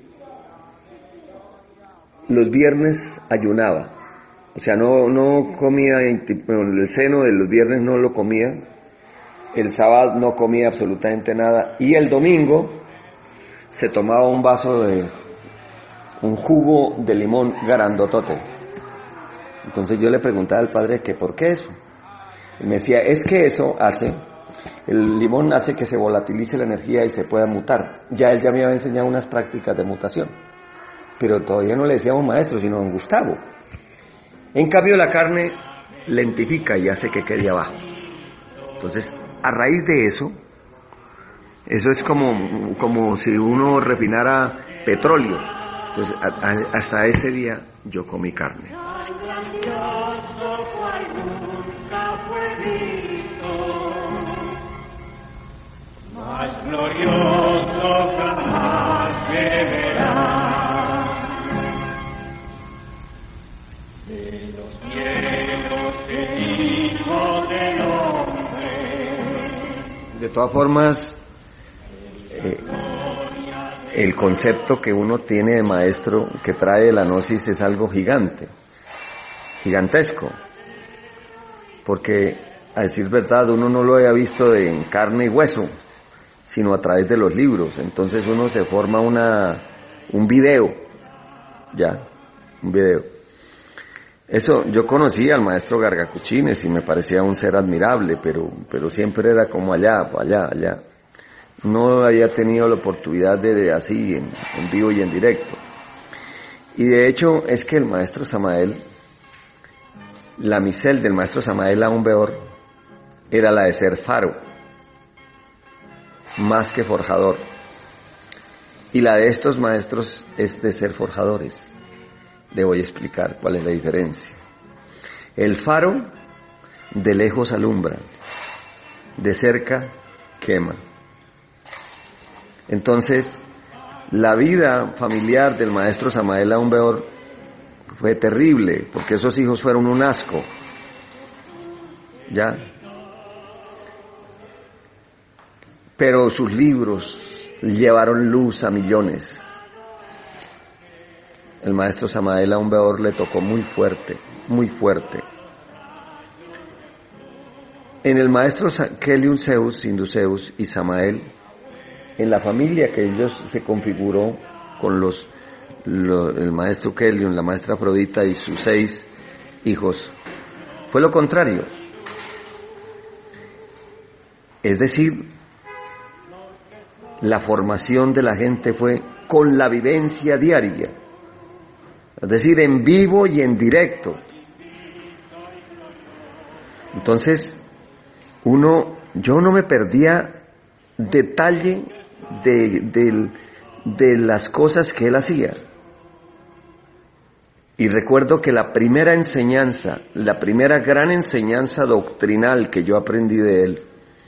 los viernes ayunaba. O sea, no, no comía, bueno, el seno de los viernes no lo comía, el sábado no comía absolutamente nada, y el domingo se tomaba un vaso de, un jugo de limón grandotote. Entonces yo le preguntaba al padre que por qué eso. Y me decía, es que eso hace, el limón hace que se volatilice la energía y se pueda mutar. Ya él ya me había enseñado unas prácticas de mutación, pero todavía no le decíamos maestro, sino don Gustavo. En cambio la carne lentifica y hace que quede abajo. Entonces, a raíz de eso, eso es como, como si uno refinara petróleo. Entonces, a, a, hasta ese día yo comí carne. Más glorioso jamás verás. De los cielos el Hijo del Hombre. De todas formas, eh, el concepto que uno tiene de maestro que trae la gnosis es algo gigante, gigantesco, porque a decir verdad uno no lo había visto en carne y hueso, sino a través de los libros. Entonces uno se forma una un video, ya, un video. Eso, yo conocí al maestro Gargacuchines y me parecía un ser admirable, pero, pero siempre era como allá, allá, allá. No había tenido la oportunidad de, de así, en, en vivo y en directo. Y de hecho es que el maestro Samael, la misel del maestro Samael Aún Beor, era la de ser faro, más que forjador. Y la de estos maestros es de ser forjadores. Le voy a explicar cuál es la diferencia. El faro de lejos alumbra, de cerca quema. Entonces, la vida familiar del maestro Samael Aún Beor fue terrible, porque esos hijos fueron un asco. ¿Ya? Pero sus libros llevaron luz a millones. El maestro Samael Aún Beor le tocó muy fuerte, muy fuerte. En el maestro Keliun Zeus, Induceus y Samael, en la familia que ellos se configuró con los, los el maestro Keliun, la maestra Afrodita y sus seis hijos, fue lo contrario. Es decir, la formación de la gente fue con la vivencia diaria. Es decir, en vivo y en directo. Entonces, uno, yo no me perdía detalle de, de, de las cosas que él hacía. Y recuerdo que la primera enseñanza, la primera gran enseñanza doctrinal que yo aprendí de él,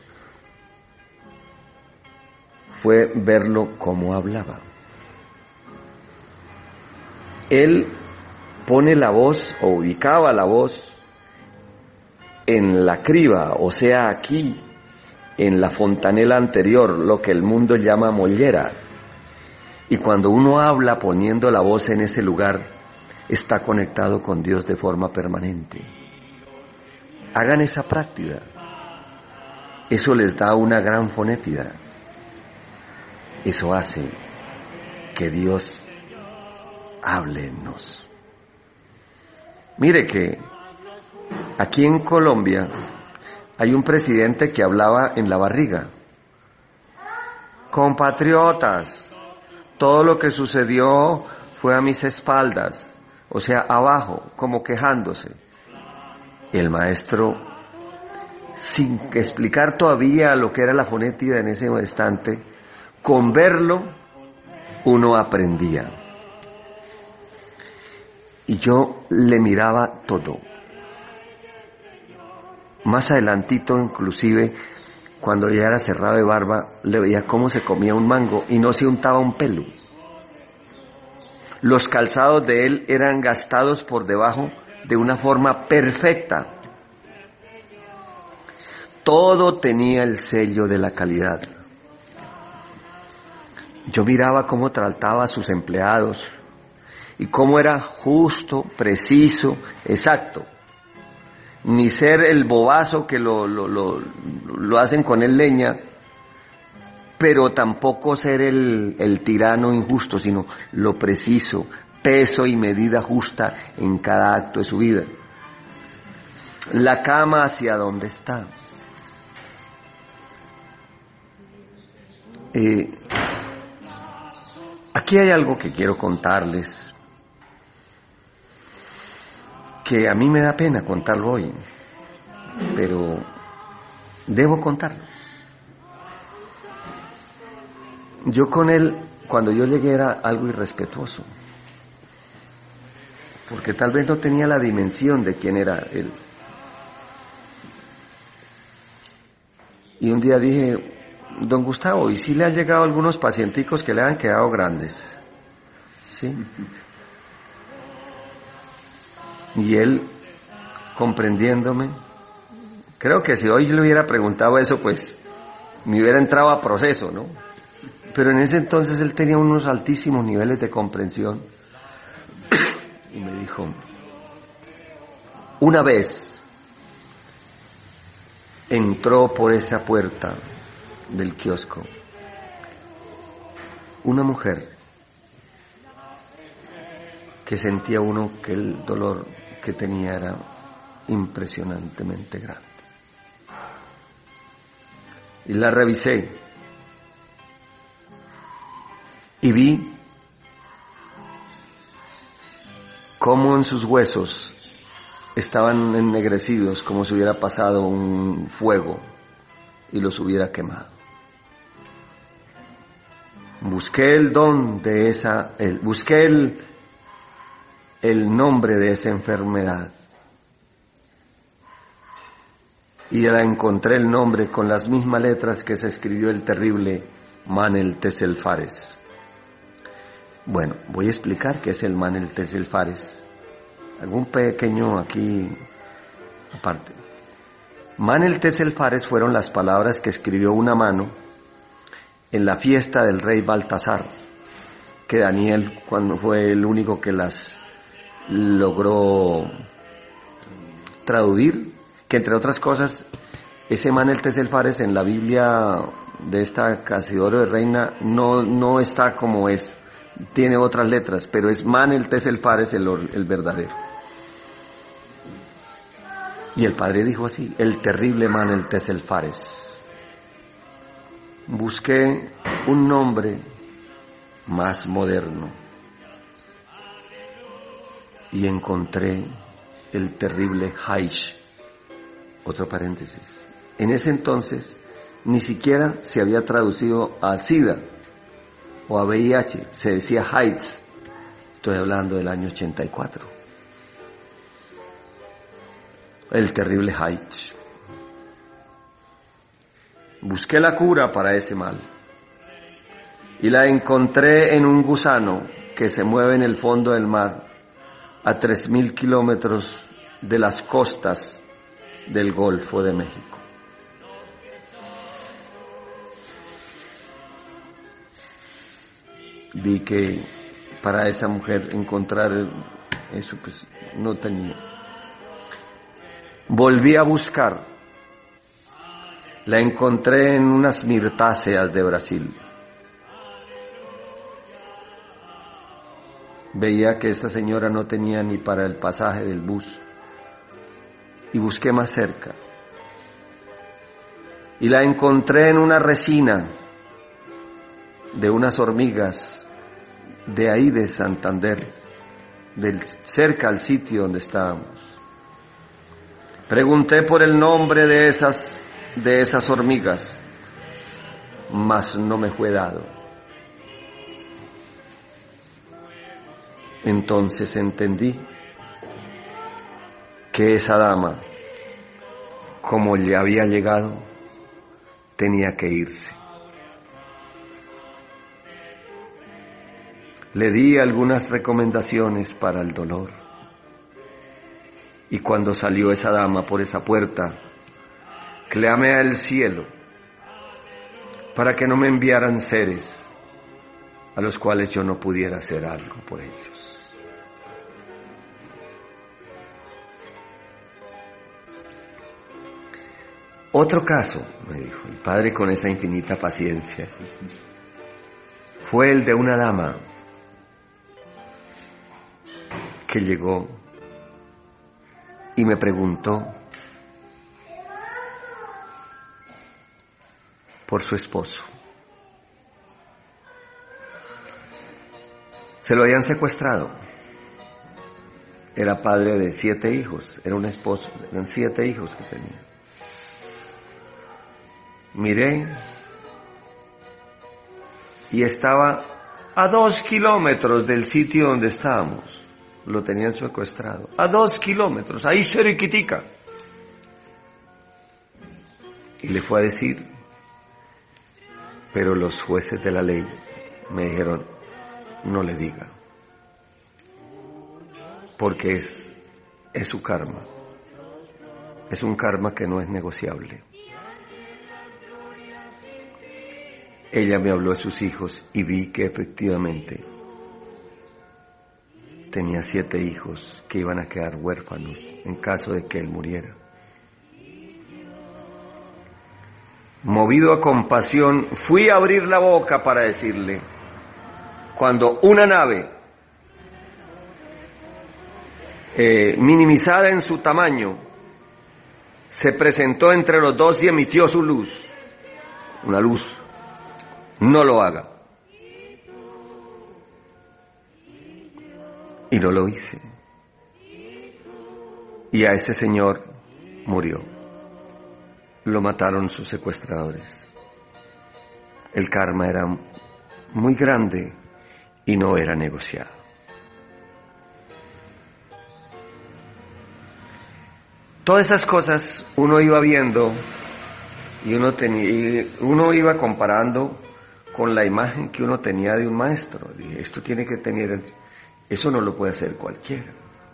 fue verlo como hablaba. Él pone la voz o ubicaba la voz en la criba, o sea, aquí, en la fontanela anterior, lo que el mundo llama mollera. Y cuando uno habla poniendo la voz en ese lugar, está conectado con Dios de forma permanente. Hagan esa práctica. Eso les da una gran fonética. Eso hace que Dios hable en nos. Mire que aquí en Colombia hay un presidente que hablaba en la barriga. Compatriotas, todo lo que sucedió fue a mis espaldas, o sea, abajo, como quejándose. El maestro, sin explicar todavía lo que era la fonética en ese instante, con verlo, uno aprendía. Y yo le miraba todo. Más adelantito, inclusive, cuando ya era cerrado de barba, le veía cómo se comía un mango y no se untaba un pelo. Los calzados de él eran gastados por debajo de una forma perfecta. Todo tenía el sello de la calidad. Yo miraba cómo trataba a sus empleados y cómo era justo, preciso, exacto. Ni ser el bobazo que lo, lo, lo, lo hacen con el leña, pero tampoco ser el, el tirano injusto, sino lo preciso, peso y medida justa en cada acto de su vida. La cama hacia dónde está. Eh, aquí hay algo que quiero contarles, que a mí me da pena contarlo hoy, pero debo contarlo. Yo con él, cuando yo llegué, era algo irrespetuoso, porque tal vez no tenía la dimensión de quién era él. Y un día dije, don Gustavo, ¿y si le han llegado algunos pacienticos que le han quedado grandes? ¿Sí? Y él, comprendiéndome, creo que si hoy yo le hubiera preguntado eso, pues me hubiera entrado a proceso, ¿no? Pero en ese entonces él tenía unos altísimos niveles de comprensión. Y me dijo, una vez entró por esa puerta del kiosco una mujer que sentía uno que el dolor que tenía era impresionantemente grande. Y la revisé y vi cómo en sus huesos estaban ennegrecidos, como si hubiera pasado un fuego y los hubiera quemado. Busqué el don de esa, el, busqué el, el nombre de esa enfermedad y la encontré el nombre con las mismas letras que se escribió el terrible Manel Tesselfares. Bueno, voy a explicar qué es el Manel Tesselfares. Algún pequeño aquí aparte. Manel Tesselfares fueron las palabras que escribió una mano en la fiesta del rey Baltasar, que Daniel, cuando fue el único que las logró traducir, que entre otras cosas, ese Manel Tesselfares en la Biblia de esta Casidoro de Reina no, no está como es, tiene otras letras, pero es Manel Tesselfares el, el verdadero. Y el padre dijo así, el terrible Manel Tesselfares. Busqué un nombre más moderno y encontré el terrible Haish. Otro paréntesis. En ese entonces ni siquiera se había traducido a SIDA o a V I H, se decía AIDS. Estoy hablando del año ochenta y cuatro. El terrible Haish. Busqué la cura para ese mal y la encontré en un gusano que se mueve en el fondo del mar a tres mil kilómetros de las costas del Golfo de México. Vi que para esa mujer encontrar eso pues no tenía. Volví a buscar, la encontré en unas mirtáceas de Brasil. Veía que esta señora no tenía ni para el pasaje del bus y busqué más cerca y la encontré en una resina de unas hormigas de ahí de Santander, del, cerca al sitio donde estábamos. Pregunté por el nombre de esas, de esas hormigas, mas no me fue dado. Entonces entendí que esa dama, como le había llegado, tenía que irse. Le di algunas recomendaciones para el dolor. Y cuando salió esa dama por esa puerta, clamé al cielo para que no me enviaran seres a los cuales yo no pudiera hacer algo por ellos. Otro caso, me dijo el padre con esa infinita paciencia, fue el de una dama que llegó y me preguntó por su esposo. Se lo habían secuestrado. Era padre de siete hijos, era un esposo, eran siete hijos que tenía. Miré y estaba a dos kilómetros del sitio donde estábamos. Lo tenían secuestrado. A dos kilómetros, ahí cerquitica. Y le fue a decir, pero los jueces de la ley me dijeron, no le diga, porque es, es su karma. Es un karma que no es negociable. Ella me habló de sus hijos y vi que efectivamente tenía siete hijos que iban a quedar huérfanos en caso de que él muriera. Movido a compasión, fui a abrir la boca para decirle, cuando una nave eh, minimizada en su tamaño se presentó entre los dos y emitió su luz, una luz, no lo haga. Y no lo hice. Y a ese señor murió. Lo mataron sus secuestradores. El karma era muy grande y no era negociado. Todas esas cosas uno iba viendo y uno tenía, uno iba comparando con la imagen que uno tenía de un maestro. Dije, esto tiene que tener, eso no lo puede hacer cualquiera.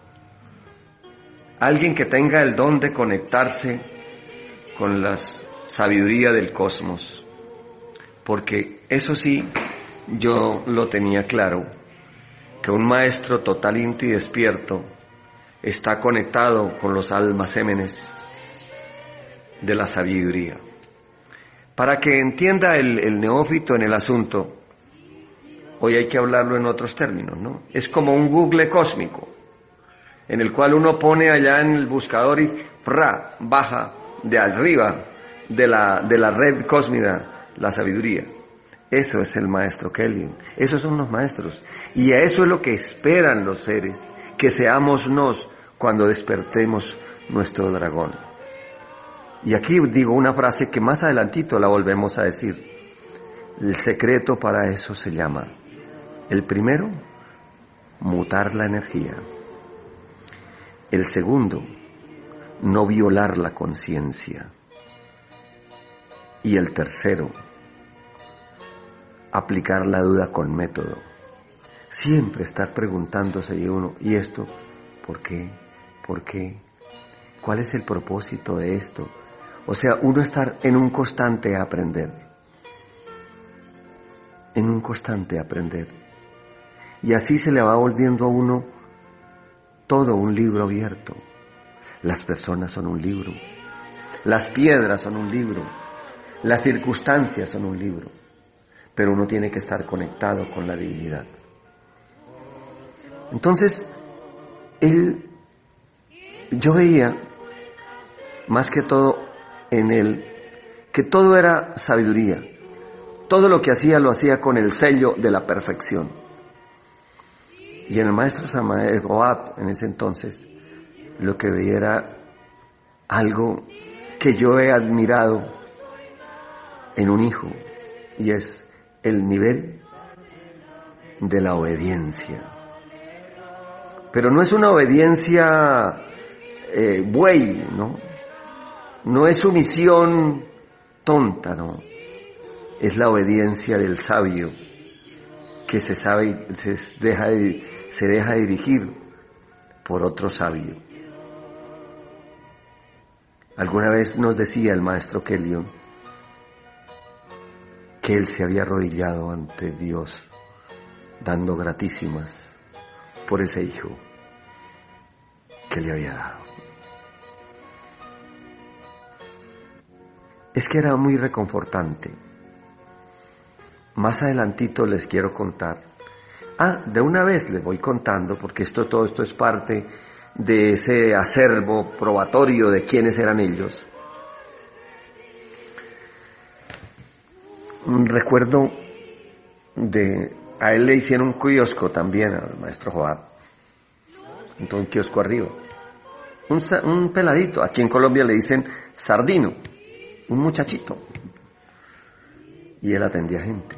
Alguien que tenga el don de conectarse con la sabiduría del cosmos, porque eso sí, yo lo tenía claro, que un maestro totalmente despierto está conectado con los almacenes de la sabiduría. Para que entienda el, el neófito en el asunto, hoy hay que hablarlo en otros términos, ¿no? Es como un Google cósmico, en el cual uno pone allá en el buscador y ¡fra! Baja de arriba de la, de la red cósmica la sabiduría. Eso es el maestro Kelly, esos son los maestros, y a eso es lo que esperan los seres, que seamos nos cuando despertemos nuestro dragón. Y aquí digo una frase que más adelantito la volvemos a decir. El secreto para eso se llama, el primero, mutar la energía. El segundo, no violar la conciencia. Y el tercero, aplicar la duda con método. Siempre estar preguntándose y uno, ¿y esto ¿por qué? ¿Por qué? ¿Cuál es el propósito de esto? O sea, uno estar en un constante aprender. En un constante aprender. Y así se le va volviendo a uno todo un libro abierto. Las personas son un libro. Las piedras son un libro. Las circunstancias son un libro. Pero uno tiene que estar conectado con la divinidad. Entonces, él, yo veía, más que todo en él, que todo era sabiduría. Todo lo que hacía, lo hacía con el sello de la perfección. Y en el maestro Samael Joab, en ese entonces, lo que veía era algo que yo he admirado en un hijo, y es el nivel de la obediencia. Pero no es una obediencia eh, buey, ¿no? No es sumisión tonta, ¿no? Es la obediencia del sabio que se sabe, se deja, se deja dirigir por otro sabio. Alguna vez nos decía el maestro Kellyon que él se había arrodillado ante Dios, dando gratísimas por ese hijo que le había dado. Es que era muy reconfortante. Más adelantito les quiero contar. Ah, de una vez les voy contando, porque esto, todo esto es parte de ese acervo probatorio de quiénes eran ellos. Recuerdo de, a él le hicieron un kiosco también, al maestro Joab. Entonces un kiosco arriba. Un, un peladito, aquí en Colombia le dicen sardino, un muchachito. Y él atendía gente.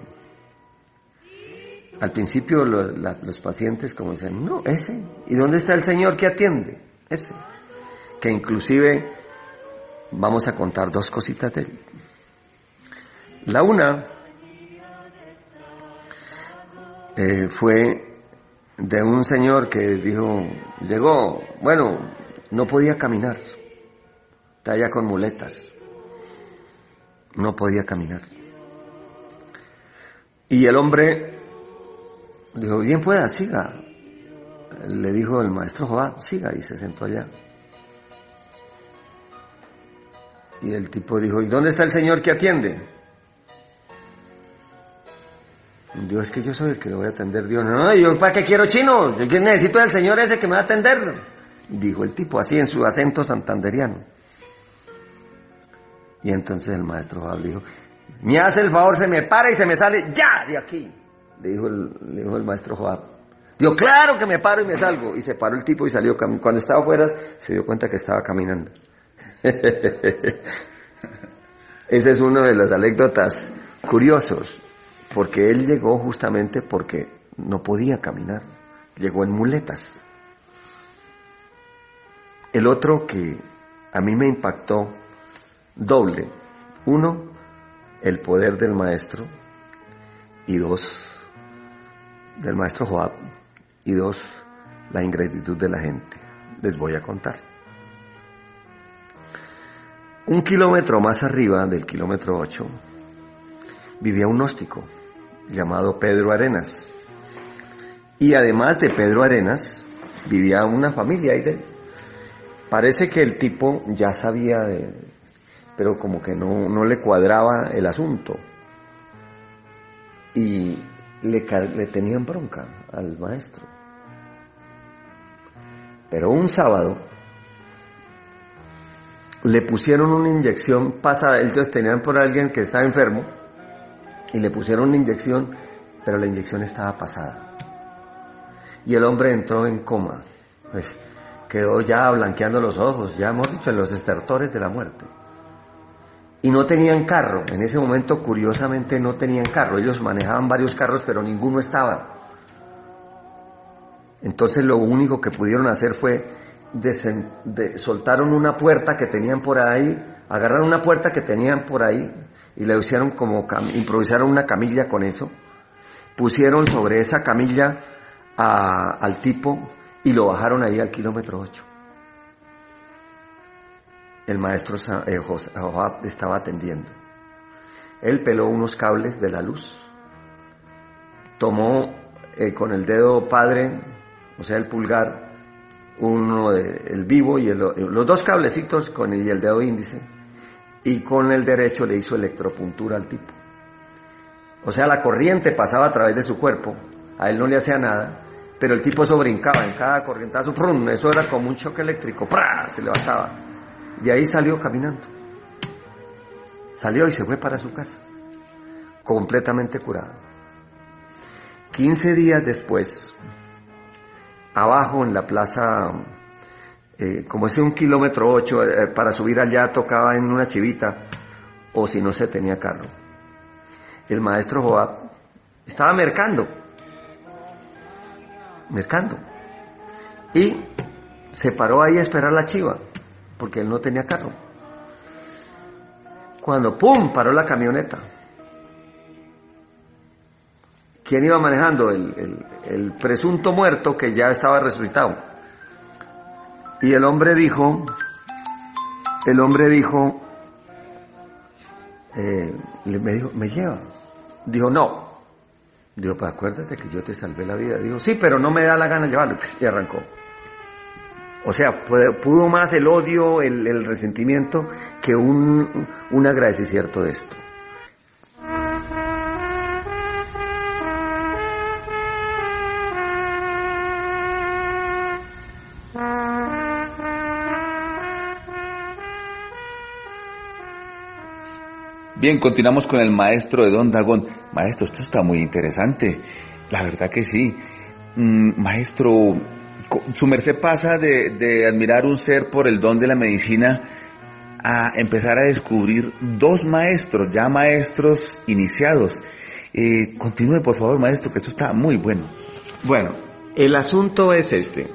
Al principio los, la, los pacientes como dicen, no, ese. ¿Y dónde está el señor que atiende? Ese. Que inclusive vamos a contar dos cositas de él. La una eh, fue de un señor que dijo, llegó, bueno, no podía caminar, está allá con muletas, no podía caminar. Y el hombre dijo, bien pueda, siga. Le dijo el maestro Joab, siga, y se sentó allá. Y el tipo dijo, ¿y dónde está el señor que atiende? Dijo, es que yo soy el que le voy a atender. Dios, no, no, yo ¿para qué quiero chino? Yo necesito al señor ese que me va a atender. Dijo el tipo así en su acento santanderiano. Y entonces el maestro Joab le dijo, me hace el favor, se me para y se me sale ya de aquí. Le dijo el, le dijo el maestro Joab. Dijo, claro que me paro y me salgo. Y se paró el tipo y salió. Cuando estaba afuera se dio cuenta que estaba caminando. Esa es una de las anécdotas curiosos. Porque él llegó justamente porque no podía caminar. Llegó en muletas. El otro que a mí me impactó doble. Uno, el poder del maestro. Y dos, del maestro Joab. Y dos, la ingratitud de la gente. Les voy a contar. Un kilómetro más arriba del kilómetro ocho vivía un gnóstico llamado Pedro Arenas. Y además de Pedro Arenas, vivía una familia ahí de él. Parece que el tipo ya sabía de... pero como que no, no le cuadraba el asunto. Y le, le tenían bronca al maestro. Pero un sábado le pusieron una inyección pasada, entonces tenían por alguien que estaba enfermo, y le pusieron una inyección, pero la inyección estaba pasada. Y el hombre entró en coma, pues quedó ya blanqueando los ojos, ya hemos dicho, en los estertores de la muerte. Y no tenían carro, en ese momento curiosamente no tenían carro, ellos manejaban varios carros, pero ninguno estaba. Entonces lo único que pudieron hacer fue, desen, de, soltaron una puerta que tenían por ahí, agarraron una puerta que tenían por ahí, y le hicieron como, improvisaron una camilla con eso, pusieron sobre esa camilla a, al tipo y lo bajaron ahí al kilómetro ocho. El maestro eh, Joab estaba atendiendo. Él peló unos cables de la luz, tomó eh, con el dedo padre, o sea el pulgar, uno de, el vivo y el, los dos cablecitos con el, y el dedo índice, y con el derecho le hizo electropuntura al tipo. O sea, la corriente pasaba a través de su cuerpo, a él no le hacía nada, pero el tipo eso brincaba en cada corrientazo, ¡prum! Eso era como un choque eléctrico, ¡prá! Se levantaba. De ahí salió caminando. Salió y se fue para su casa, completamente curado. quince días después, abajo en la plaza, eh, como es un kilómetro ocho, eh, para subir allá tocaba en una chivita, o si no se tenía carro. El maestro Joab estaba mercando, mercando, y se paró ahí a esperar la chiva, porque él no tenía carro. Cuando ¡pum! Paró la camioneta. ¿Quién iba manejando? El, el, el presunto muerto que ya estaba resucitado. Y el hombre dijo, el hombre dijo, eh, me dijo, ¿me lleva? Dijo, no. Dijo, pues acuérdate que yo te salvé la vida. Dijo, sí, pero no me da la gana llevarlo. Y arrancó. O sea, pudo más el odio, el, el resentimiento, que un, un agradecimiento de esto. Bien, continuamos con el maestro de Don Dagón. Maestro, esto está muy interesante. La verdad que sí. Mm, maestro, su merced pasa de, de admirar un ser por el don de la medicina a empezar a descubrir dos maestros, ya maestros iniciados. Eh, continúe, por favor, maestro, que esto está muy bueno. Bueno, el asunto es este.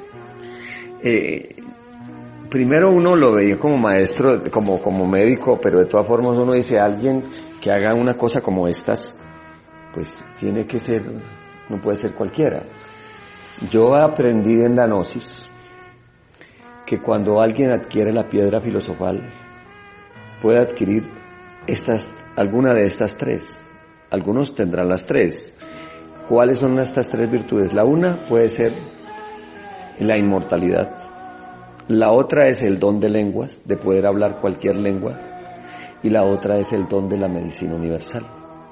Eh, primero uno lo veía como maestro, como, como médico, pero de todas formas uno dice, alguien que haga una cosa como estas, pues tiene que ser, no puede ser cualquiera. Yo aprendí en la Gnosis que cuando alguien adquiere la piedra filosofal, puede adquirir estas, alguna de estas tres. Algunos tendrán las tres. ¿Cuáles son estas tres virtudes? La una puede ser la inmortalidad. La otra es el don de lenguas, de poder hablar cualquier lengua. Y la otra es el don de la medicina universal.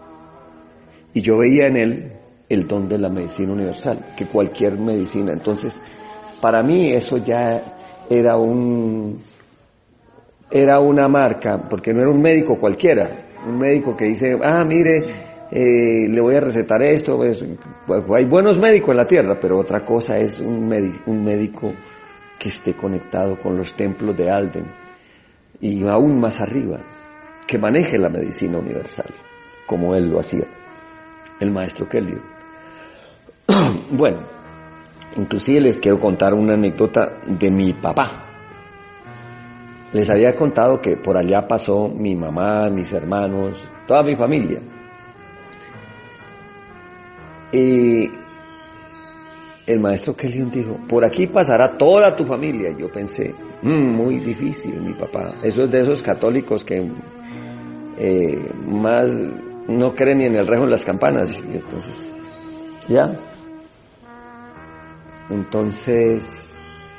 Y yo veía en él el don de la medicina universal, que cualquier medicina. Entonces, para mí eso ya era un era una marca, porque no era un médico cualquiera, un médico que dice, ah, mire, eh, le voy a recetar esto, pues, pues, hay buenos médicos en la tierra, pero otra cosa es un, médico, un médico que esté conectado con los templos de Alden, y aún más arriba, que maneje la medicina universal, como él lo hacía, el maestro Kelly. Bueno, inclusive les quiero contar una anécdota de mi papá. Les había contado que por allá pasó mi mamá, mis hermanos, toda mi familia. Y el maestro Kelly dijo, por aquí pasará toda tu familia. Yo pensé, mmm, muy difícil mi papá. Eso es de esos católicos que eh, más no creen ni en el rejo en las campanas. Y entonces, ya. Entonces,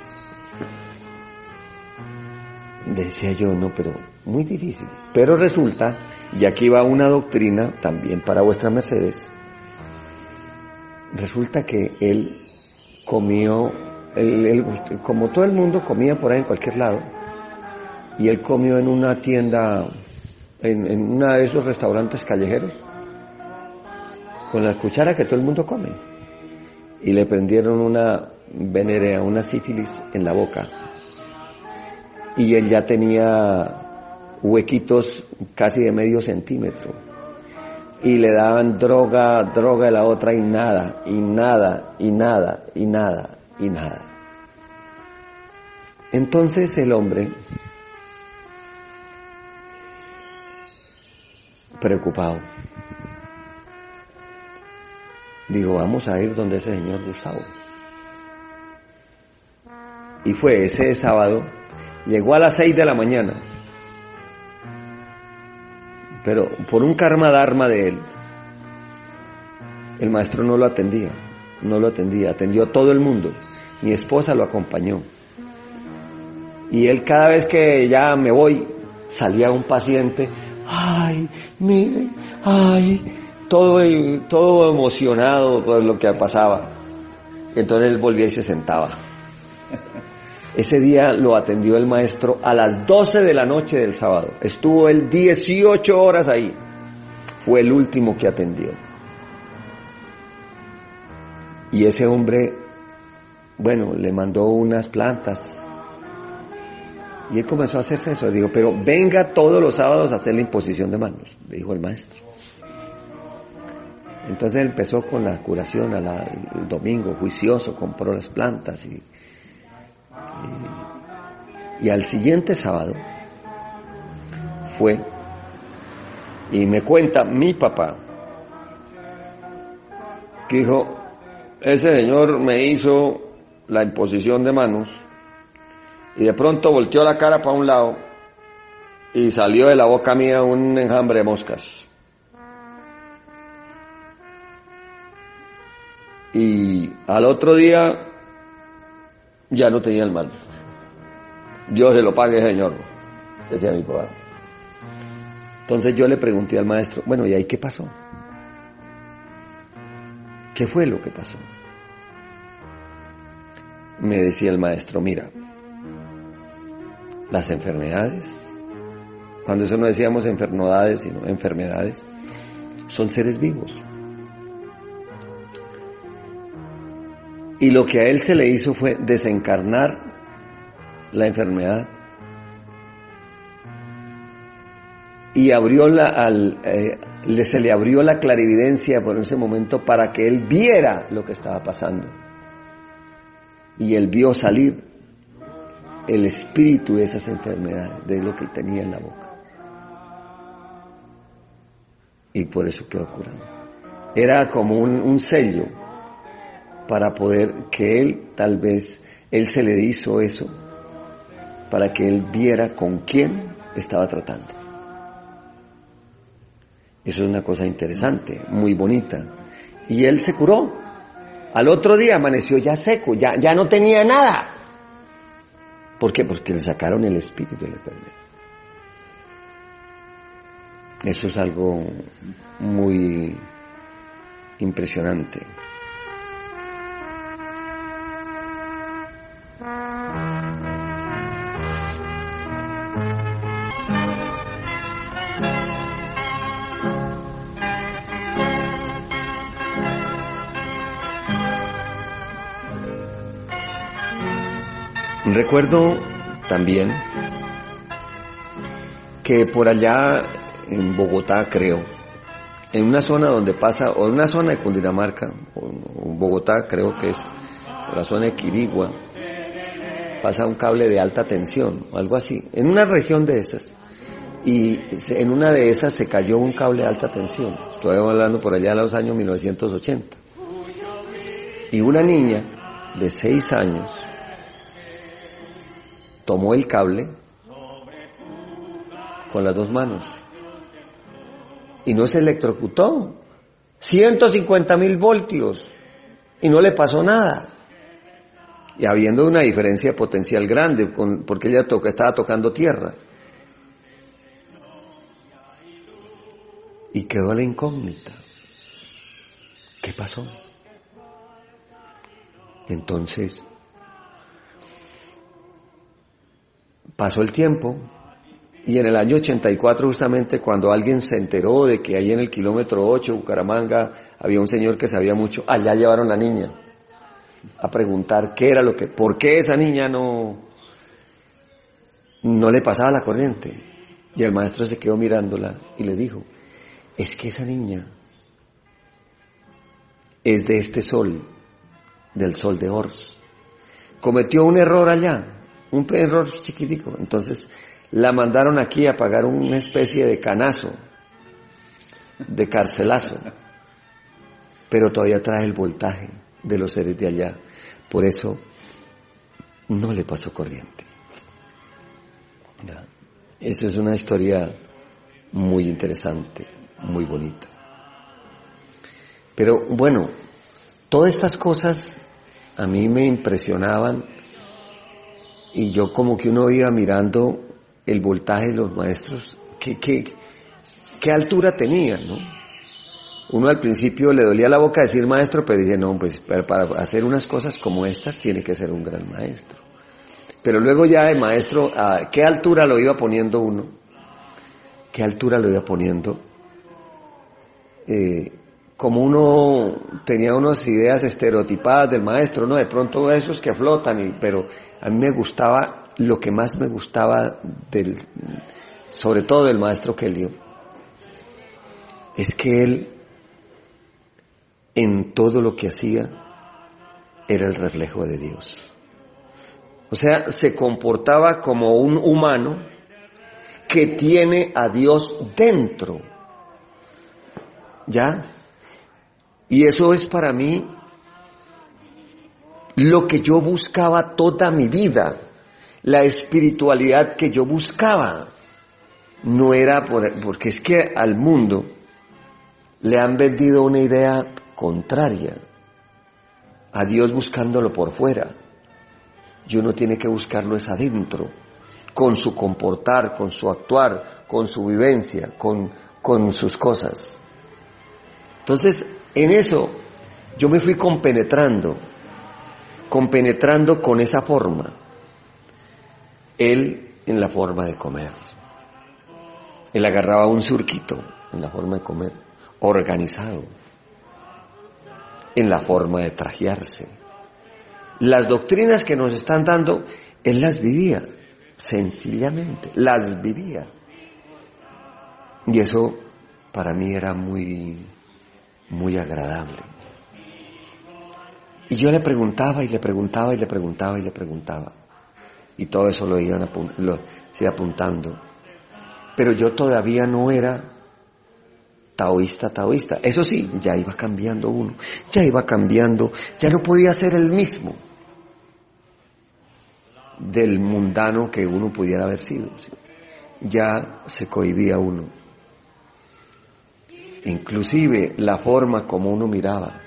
decía yo, no, pero muy difícil. Pero resulta, y aquí va una doctrina también para vuestras mercedes, resulta que él comió, él, él, como todo el mundo comía por ahí en cualquier lado, y él comió en una tienda, en, en uno de esos restaurantes callejeros, con la cuchara que todo el mundo come, y le prendieron una venerea, una sífilis en la boca, y él ya tenía huequitos casi de medio centímetro, y le daban droga, droga de la otra, y nada, y nada, y nada, y nada, y nada. Entonces el hombre, preocupado, digo, vamos a ir donde ese señor Gustavo. Y fue ese sábado, llegó a las seis de la mañana, pero por un karma dharma de él, el maestro no lo atendía, no lo atendía, atendió a todo el mundo. Mi esposa lo acompañó. Y él cada vez que ya me voy, salía un paciente, ay, mire, ay, todo, todo emocionado por lo que pasaba. Entonces él volvía y se sentaba. Ese día lo atendió el maestro a las doce de la noche del sábado. Estuvo él dieciocho horas ahí. Fue el último que atendió. Y ese hombre, bueno, le mandó unas plantas. Y él comenzó a hacerse eso. Dijo, pero venga todos los sábados a hacer la imposición de manos, le dijo el maestro. Entonces él empezó con la curación a la, el domingo, juicioso, compró las plantas y, y, y al siguiente sábado fue y me cuenta mi papá que dijo, ese señor me hizo la imposición de manos y de pronto volteó la cara para un lado y salió de la boca mía un enjambre de moscas. Y al otro día ya no tenía el mal. Dios se lo pague, señor, decía mi papá. Entonces yo le pregunté al maestro, bueno, ¿y ahí qué pasó? ¿Qué fue lo que pasó? Me decía el maestro, mira, las enfermedades, cuando eso no decíamos enfermedades, sino enfermedades, son seres vivos. Y lo que a él se le hizo fue desencarnar la enfermedad y abrió la, al, eh, le, se le abrió la clarividencia por ese momento para que él viera lo que estaba pasando. Y él vio salir el espíritu de esas enfermedades, de lo que él tenía en la boca. Y por eso quedó curado. Era como un, un sello para poder que él, tal vez, él se le hizo eso, para que él viera con quién estaba tratando. Eso es una cosa interesante, muy bonita. Y él se curó. Al otro día amaneció ya seco, ya, ya no tenía nada. ¿Por qué? Porque le sacaron el espíritu de la enfermedad. Eso es algo muy impresionante. Recuerdo también que por allá en Bogotá, creo, en una zona donde pasa, o en una zona de Cundinamarca, o Bogotá creo que es la zona de Quirigua, pasa un cable de alta tensión, o algo así, en una región de esas, y en una de esas se cayó un cable de alta tensión, estoy hablando por allá de los años mil novecientos ochenta, y una niña de seis años tomó el cable con las dos manos y no se electrocutó. ciento cincuenta mil voltios y no le pasó nada. Y habiendo una diferencia potencial grande, con, porque ella toca, estaba tocando tierra. Y quedó la incógnita. ¿Qué pasó? Entonces, pasó el tiempo y en el año ochenta y cuatro, justamente cuando alguien se enteró de que ahí en el kilómetro ocho, Bucaramanga, había un señor que sabía mucho, allá llevaron la niña a preguntar qué era lo que, por qué esa niña no, no le pasaba la corriente. Y el maestro se quedó mirándola y le dijo, es que esa niña es de este sol, del sol de Ors. Cometió un error allá, un error chiquitico, entonces la mandaron aquí a pagar una especie de canazo, de carcelazo, pero todavía trae el voltaje de los seres de allá. Por eso no le pasó corriente. ¿Ya? Eso es una historia muy interesante, muy bonita. Pero bueno, todas estas cosas a mí me impresionaban y yo como que uno iba mirando el voltaje de los maestros, qué, qué, qué altura tenían, ¿no? Uno al principio le dolía la boca decir maestro, pero dice, no, pues para, para hacer unas cosas como estas tiene que ser un gran maestro. Pero luego ya de maestro, ¿a qué altura lo iba poniendo uno? ¿Qué altura lo iba poniendo? Eh, como uno tenía unas ideas estereotipadas del maestro, ¿no? De pronto esos que flotan, y, pero a mí me gustaba, lo que más me gustaba, del, sobre todo del maestro Kelly, es que él, en todo lo que hacía, era el reflejo de Dios. O sea, se comportaba como un humano que tiene a Dios dentro. ¿Ya? Y eso es para mí lo que yo buscaba toda mi vida, la espiritualidad que yo buscaba. No era por, porque es que al mundo le han vendido una idea contraria, a Dios buscándolo por fuera, y uno tiene que buscarlo es adentro, con su comportar, con su actuar, con su vivencia, con, con sus cosas. Entonces, en eso yo me fui compenetrando, compenetrando con esa forma. Él en la forma de comer. Él agarraba un surquito en la forma de comer, organizado, en la forma de trajearse. Las doctrinas que nos están dando, él las vivía, sencillamente, las vivía. Y eso para mí era muy, muy agradable. Y yo le preguntaba y le preguntaba y le preguntaba y le preguntaba. Y todo eso lo iban apunt- lo, se iba apuntando. Pero yo todavía no era taoísta, taoísta. Eso sí, ya iba cambiando uno, ya iba cambiando, ya no podía ser el mismo del mundano que uno pudiera haber sido, ¿sí? Ya se cohibía uno. Inclusive la forma como uno miraba.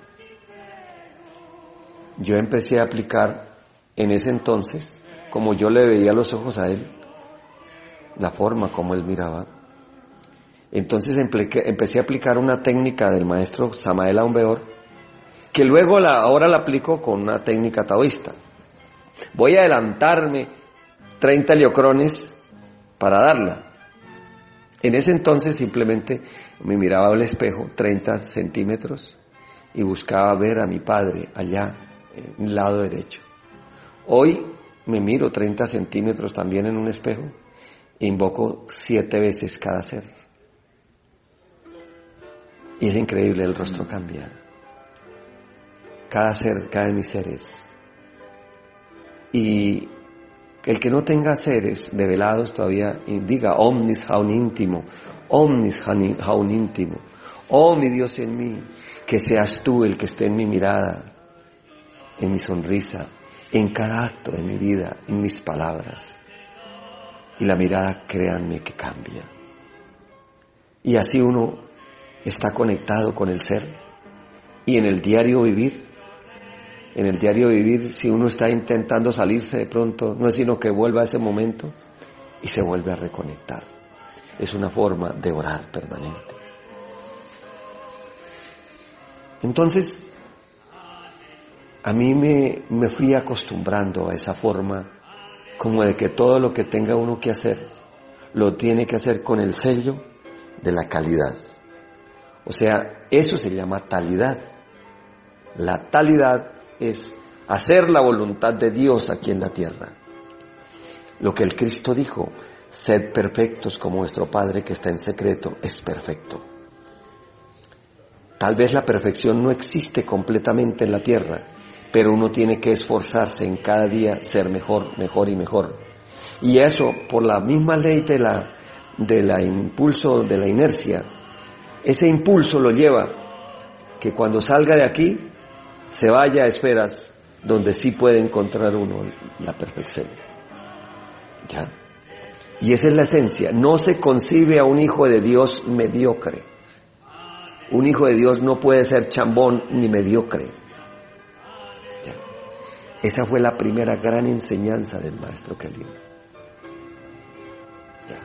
Yo empecé a aplicar en ese entonces, como yo le veía los ojos a él, la forma como él miraba. Entonces empecé a aplicar una técnica del maestro Samael Aun Weor, que luego la, ahora la aplico con una técnica taoísta. Voy a adelantarme treinta liocrones para darla. En ese entonces simplemente me miraba al espejo treinta centímetros y buscaba ver a mi padre allá, en el lado derecho. Hoy me miro treinta centímetros también en un espejo e invoco siete veces cada ser. Y es increíble, el rostro cambia. Cada ser, cada de mis seres. Y el que no tenga seres develados todavía, diga omnis haun íntimo, omnis haun íntimo, oh mi Dios en mí, que seas tú el que esté en mi mirada, en mi sonrisa, en cada acto de mi vida, en mis palabras. Y la mirada, créanme, que cambia. Y así uno está conectado con el ser. Y en el diario vivir, en el diario vivir, si uno está intentando salirse de pronto, no es sino que vuelva a ese momento y se vuelve a reconectar. Es una forma de orar permanente. Entonces, a mí me, me fui acostumbrando a esa forma, como de que todo lo que tenga uno que hacer, lo tiene que hacer con el sello de la calidad. O sea, eso se llama talidad. La talidad es hacer la voluntad de Dios aquí en la tierra. Lo que el Cristo dijo, sed perfectos como vuestro Padre que está en secreto es perfecto. Tal vez la perfección no existe completamente en la tierra, pero uno tiene que esforzarse en cada día ser mejor, mejor y mejor. Y eso, por la misma ley de la, de la impulso, de la inercia, ese impulso lo lleva que cuando salga de aquí, se vaya a esferas donde sí puede encontrar uno la perfección. ¿Ya? Y esa es la esencia. No se concibe a un hijo de Dios mediocre. Un hijo de Dios no puede ser chambón ni mediocre. ¿Ya? Esa fue la primera gran enseñanza del maestro Kelim. ¿Ya?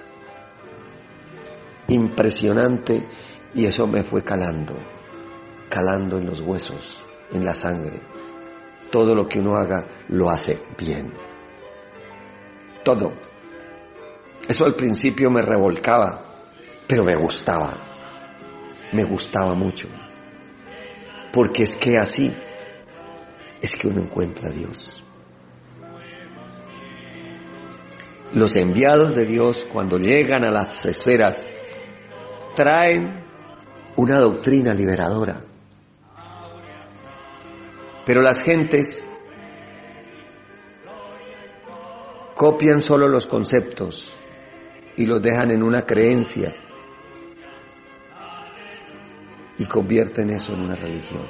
Impresionante, y eso me fue calando, calando en los huesos, en la sangre. Todo lo que uno haga, lo hace bien. Todo. Eso al principio me revolcaba, pero me gustaba. Me gustaba mucho. Porque es que así es que uno encuentra a Dios. Los enviados de Dios, cuando llegan a las esferas, traen una doctrina liberadora. Pero las gentes copian solo los conceptos y los dejan en una creencia y convierten eso en una religión.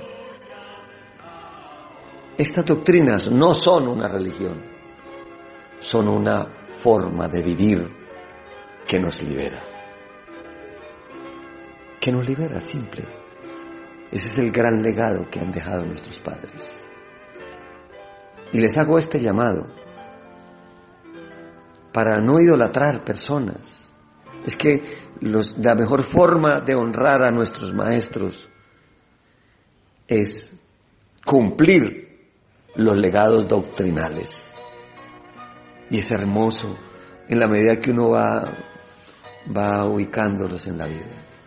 Estas doctrinas no son una religión, son una forma de vivir que nos libera. Que nos libera, simple. Ese es el gran legado que han dejado nuestros padres. Y les hago este llamado para no idolatrar personas. Es que los, la mejor forma de honrar a nuestros maestros es cumplir los legados doctrinales. Y es hermoso en la medida que uno va, va ubicándolos en la vida.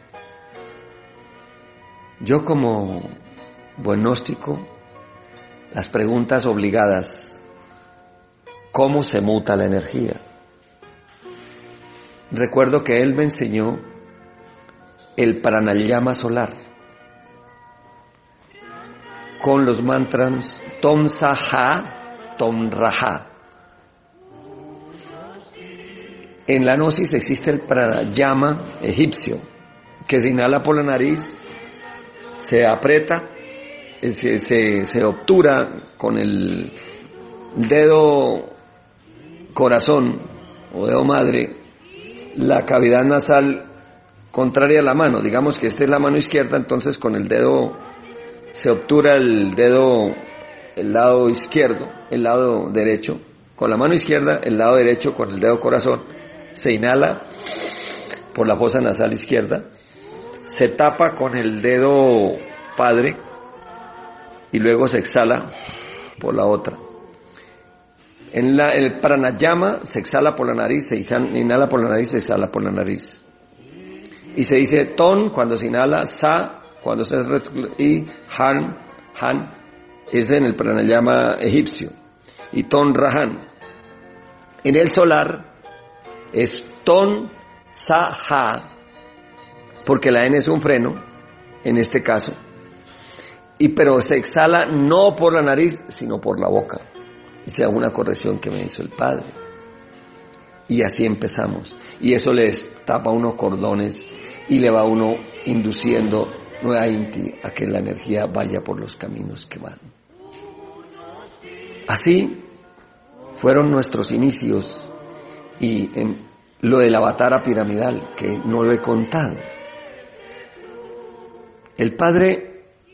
Yo como buen gnóstico, las preguntas obligadas: ¿cómo se muta la energía? Recuerdo que él me enseñó el pranayama solar con los mantras Tom Saha, Tom Raha. En la gnosis existe el pranayama egipcio, que se inhala por la nariz, se aprieta, se, se, se obtura con el dedo corazón o dedo madre la cavidad nasal contraria a la mano. Digamos que esta es la mano izquierda, entonces con el dedo se obtura el dedo, el lado izquierdo, el lado derecho, con la mano izquierda, el lado derecho con el dedo corazón, se inhala por la fosa nasal izquierda, se tapa con el dedo padre y luego se exhala por la otra. En la, el pranayama se exhala por la nariz, se inhala por la nariz, se exhala por la nariz. Y se dice ton cuando se inhala, sa cuando se y han, han es en el pranayama egipcio, y ton rahan. En el solar es ton sa ha, porque la N es un freno, en este caso, y pero se exhala no por la nariz, sino por la boca. Esa es una corrección que me hizo el padre. Y así empezamos. Y eso le tapa unos cordones y le va uno induciendo nuevamente a que la energía vaya por los caminos que van. Así fueron nuestros inicios. Y en lo del avatara piramidal, que no lo he contado. El padre,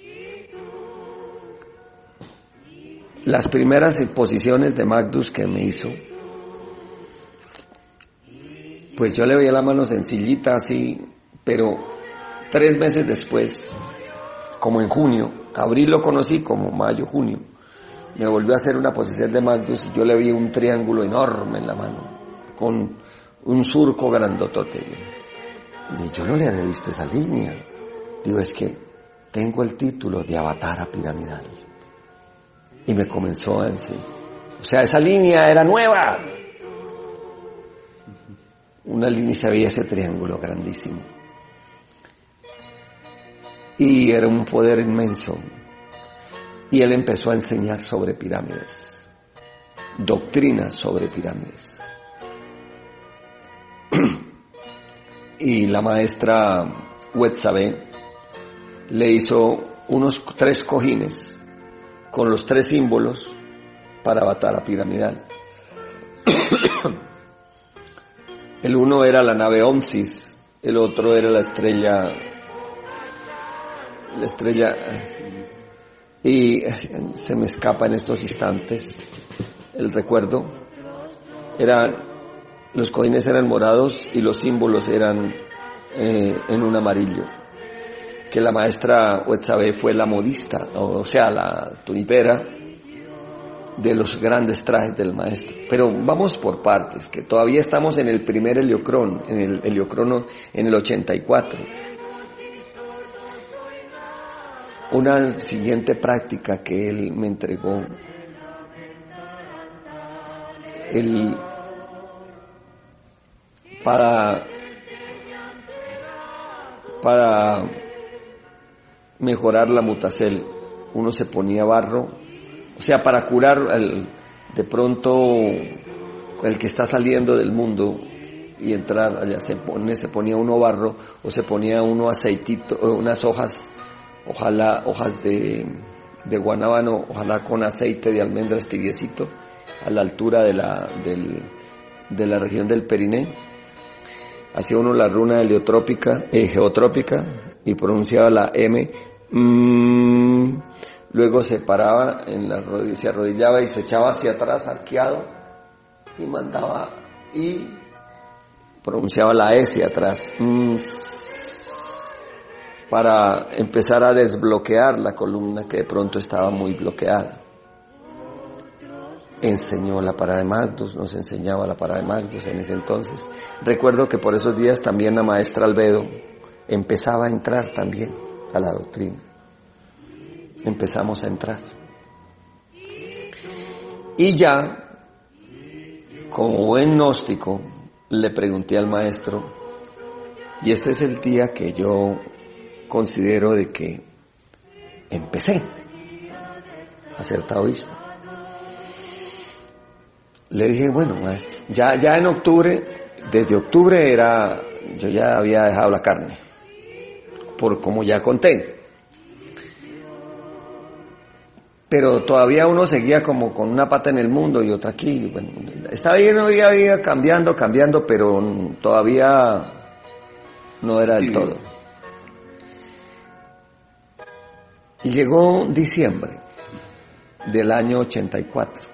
las primeras exposiciones de Magdus que me hizo, pues yo le veía la mano sencillita así, pero tres meses después, como en junio, abril lo conocí, como mayo, junio, me volvió a hacer una posición de Magdus y yo le vi un triángulo enorme en la mano, con un surco grandotote. Y yo no le había visto esa línea. Digo, es que tengo el título de avatara piramidal. Y me comenzó a decir, o sea, esa línea era nueva. Una línea, y se veía ese triángulo grandísimo. Y era un poder inmenso. Y él empezó a enseñar sobre pirámides, doctrinas sobre pirámides. Y la maestra Huetzabe le hizo unos tres cojines con los tres símbolos para Avatara piramidal. El uno era la nave Omsis, el otro era la estrella, la estrella, y se me escapa en estos instantes el recuerdo. Eran, los cojines eran morados y los símbolos eran eh, en un amarillo. Que la maestra Huetzabe fue la modista, o sea, la tunipera de los grandes trajes del maestro. Pero vamos por partes, que todavía estamos en el primer heliocrón, en el heliocrono en el ochenta y cuatro. Una siguiente práctica que él me entregó, el, para, para mejorar la mutacel, uno se ponía barro, o sea, para curar el, de pronto el que está saliendo del mundo y entrar allá, se pone, se ponía uno barro o se ponía uno aceitito, unas hojas, ojalá hojas de, de guanábano, ojalá con aceite de almendras tibiecito, a la altura de la, del, de la región del periné. Hacía uno la runa heliotrópica, eh, geotrópica, y pronunciaba la M, mmm, luego se paraba, en la rodilla, se arrodillaba y se echaba hacia atrás, arqueado, y mandaba, y pronunciaba la S atrás, mmm, para empezar a desbloquear la columna que de pronto estaba muy bloqueada. Enseñó la parada de Magnus, nos enseñaba la parada de Magnus en ese entonces. Recuerdo que por esos días también la maestra Albedo empezaba a entrar también a la doctrina. Empezamos a entrar. Y ya, como buen gnóstico, le pregunté al maestro, y este es el día que yo considero de que empecé a ser taoísta. Le dije, bueno, maestro, ya, ya en octubre, desde octubre era, yo ya había dejado la carne, por como ya conté. Pero todavía uno seguía como con una pata en el mundo y otra aquí. Bueno, estaba bien, había, había cambiando, cambiando, pero todavía no era del sí. todo. Y llegó diciembre del año ochenta y cuatro.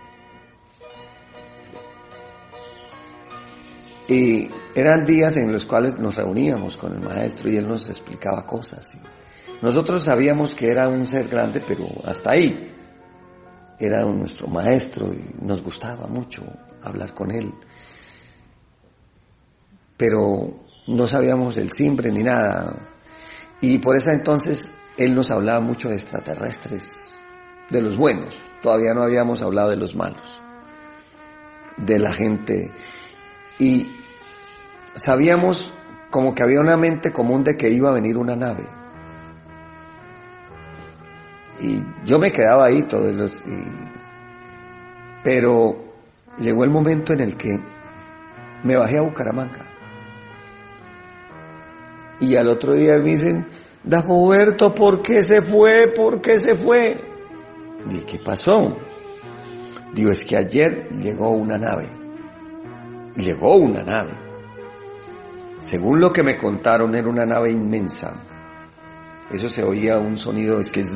Y eran días en los cuales nos reuníamos con el maestro y él nos explicaba cosas. Nosotros sabíamos que era un ser grande, pero hasta ahí. Era nuestro maestro y nos gustaba mucho hablar con él. Pero no sabíamos el simbre ni nada. Y por ese entonces él nos hablaba mucho de extraterrestres, de los buenos. Todavía no habíamos hablado de los malos, de la gente. Y sabíamos como que había una mente común de que iba a venir una nave. Y yo me quedaba ahí todos los... Y, pero llegó el momento en el que me bajé a Bucaramanga. Y al otro día me dicen, Dagoberto, ¿por qué se fue? ¿Por qué se fue? Dije, ¿qué pasó? Digo, es que ayer llegó una nave. Llegó una nave. Según lo que me contaron, era una nave inmensa. Eso se oía un sonido, es que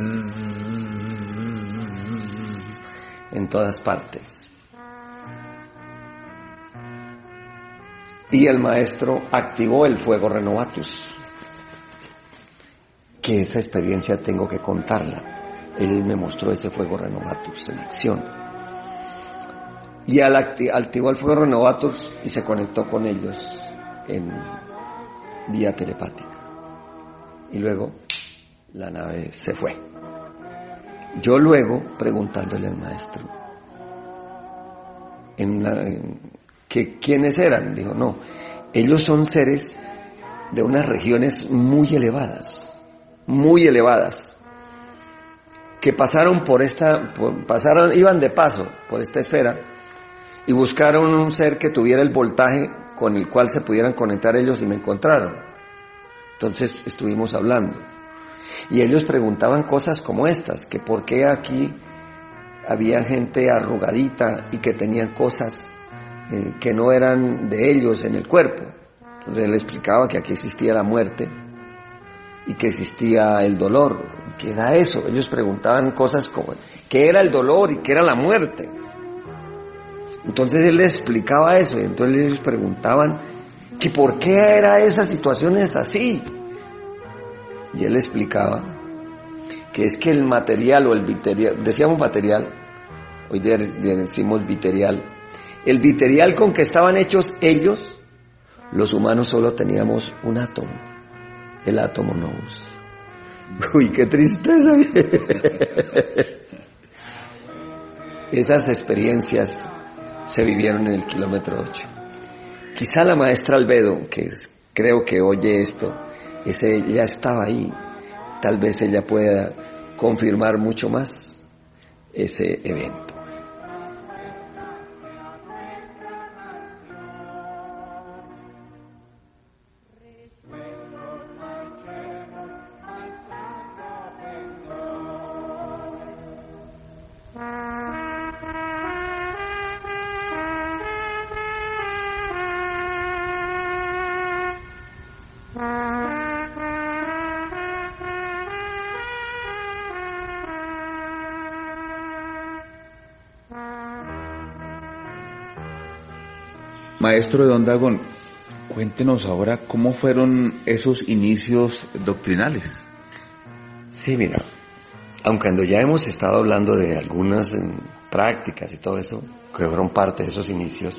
zzzz, en todas partes. Y el maestro activó el fuego renovatus. Que esa experiencia tengo que contarla. Él me mostró ese fuego renovatus en acción. Y al acti- activó el fuego renovatus y se conectó con ellos en vía telepática. Y luego la nave se fue. Yo luego, preguntándole al maestro, en una, en, que, ¿quiénes eran? Dijo, no, ellos son seres de unas regiones muy elevadas, muy elevadas, que pasaron por esta, por, pasaron, iban de paso por esta esfera y buscaron un ser que tuviera el voltaje con el cual se pudieran conectar ellos y me encontraron. Entonces estuvimos hablando. Y ellos preguntaban cosas como estas, que por qué aquí había gente arrugadita y que tenían cosas eh, que no eran de ellos en el cuerpo. Entonces él explicaba que aquí existía la muerte y que existía el dolor. ¿Qué era eso? Ellos preguntaban cosas como ¿qué era el dolor y qué era la muerte? Entonces él les explicaba eso y entonces ellos preguntaban que por qué eran esas situaciones así. Y él explicaba que es que el material o el viterial, decíamos material, hoy día decimos viterial, el viterial con que estaban hechos ellos, los humanos solo teníamos un átomo, el átomo nous. Uy, qué tristeza. Esas experiencias se vivieron en el kilómetro ocho. Quizá la maestra Albedo, que es, creo que oye esto, ese, ella estaba ahí, tal vez ella pueda confirmar mucho más ese evento. Maestro Don Dagón, cuéntenos ahora cómo fueron esos inicios doctrinales. Sí, mira, aunque cuando ya hemos estado hablando de algunas eh, prácticas y todo eso, que fueron parte de esos inicios,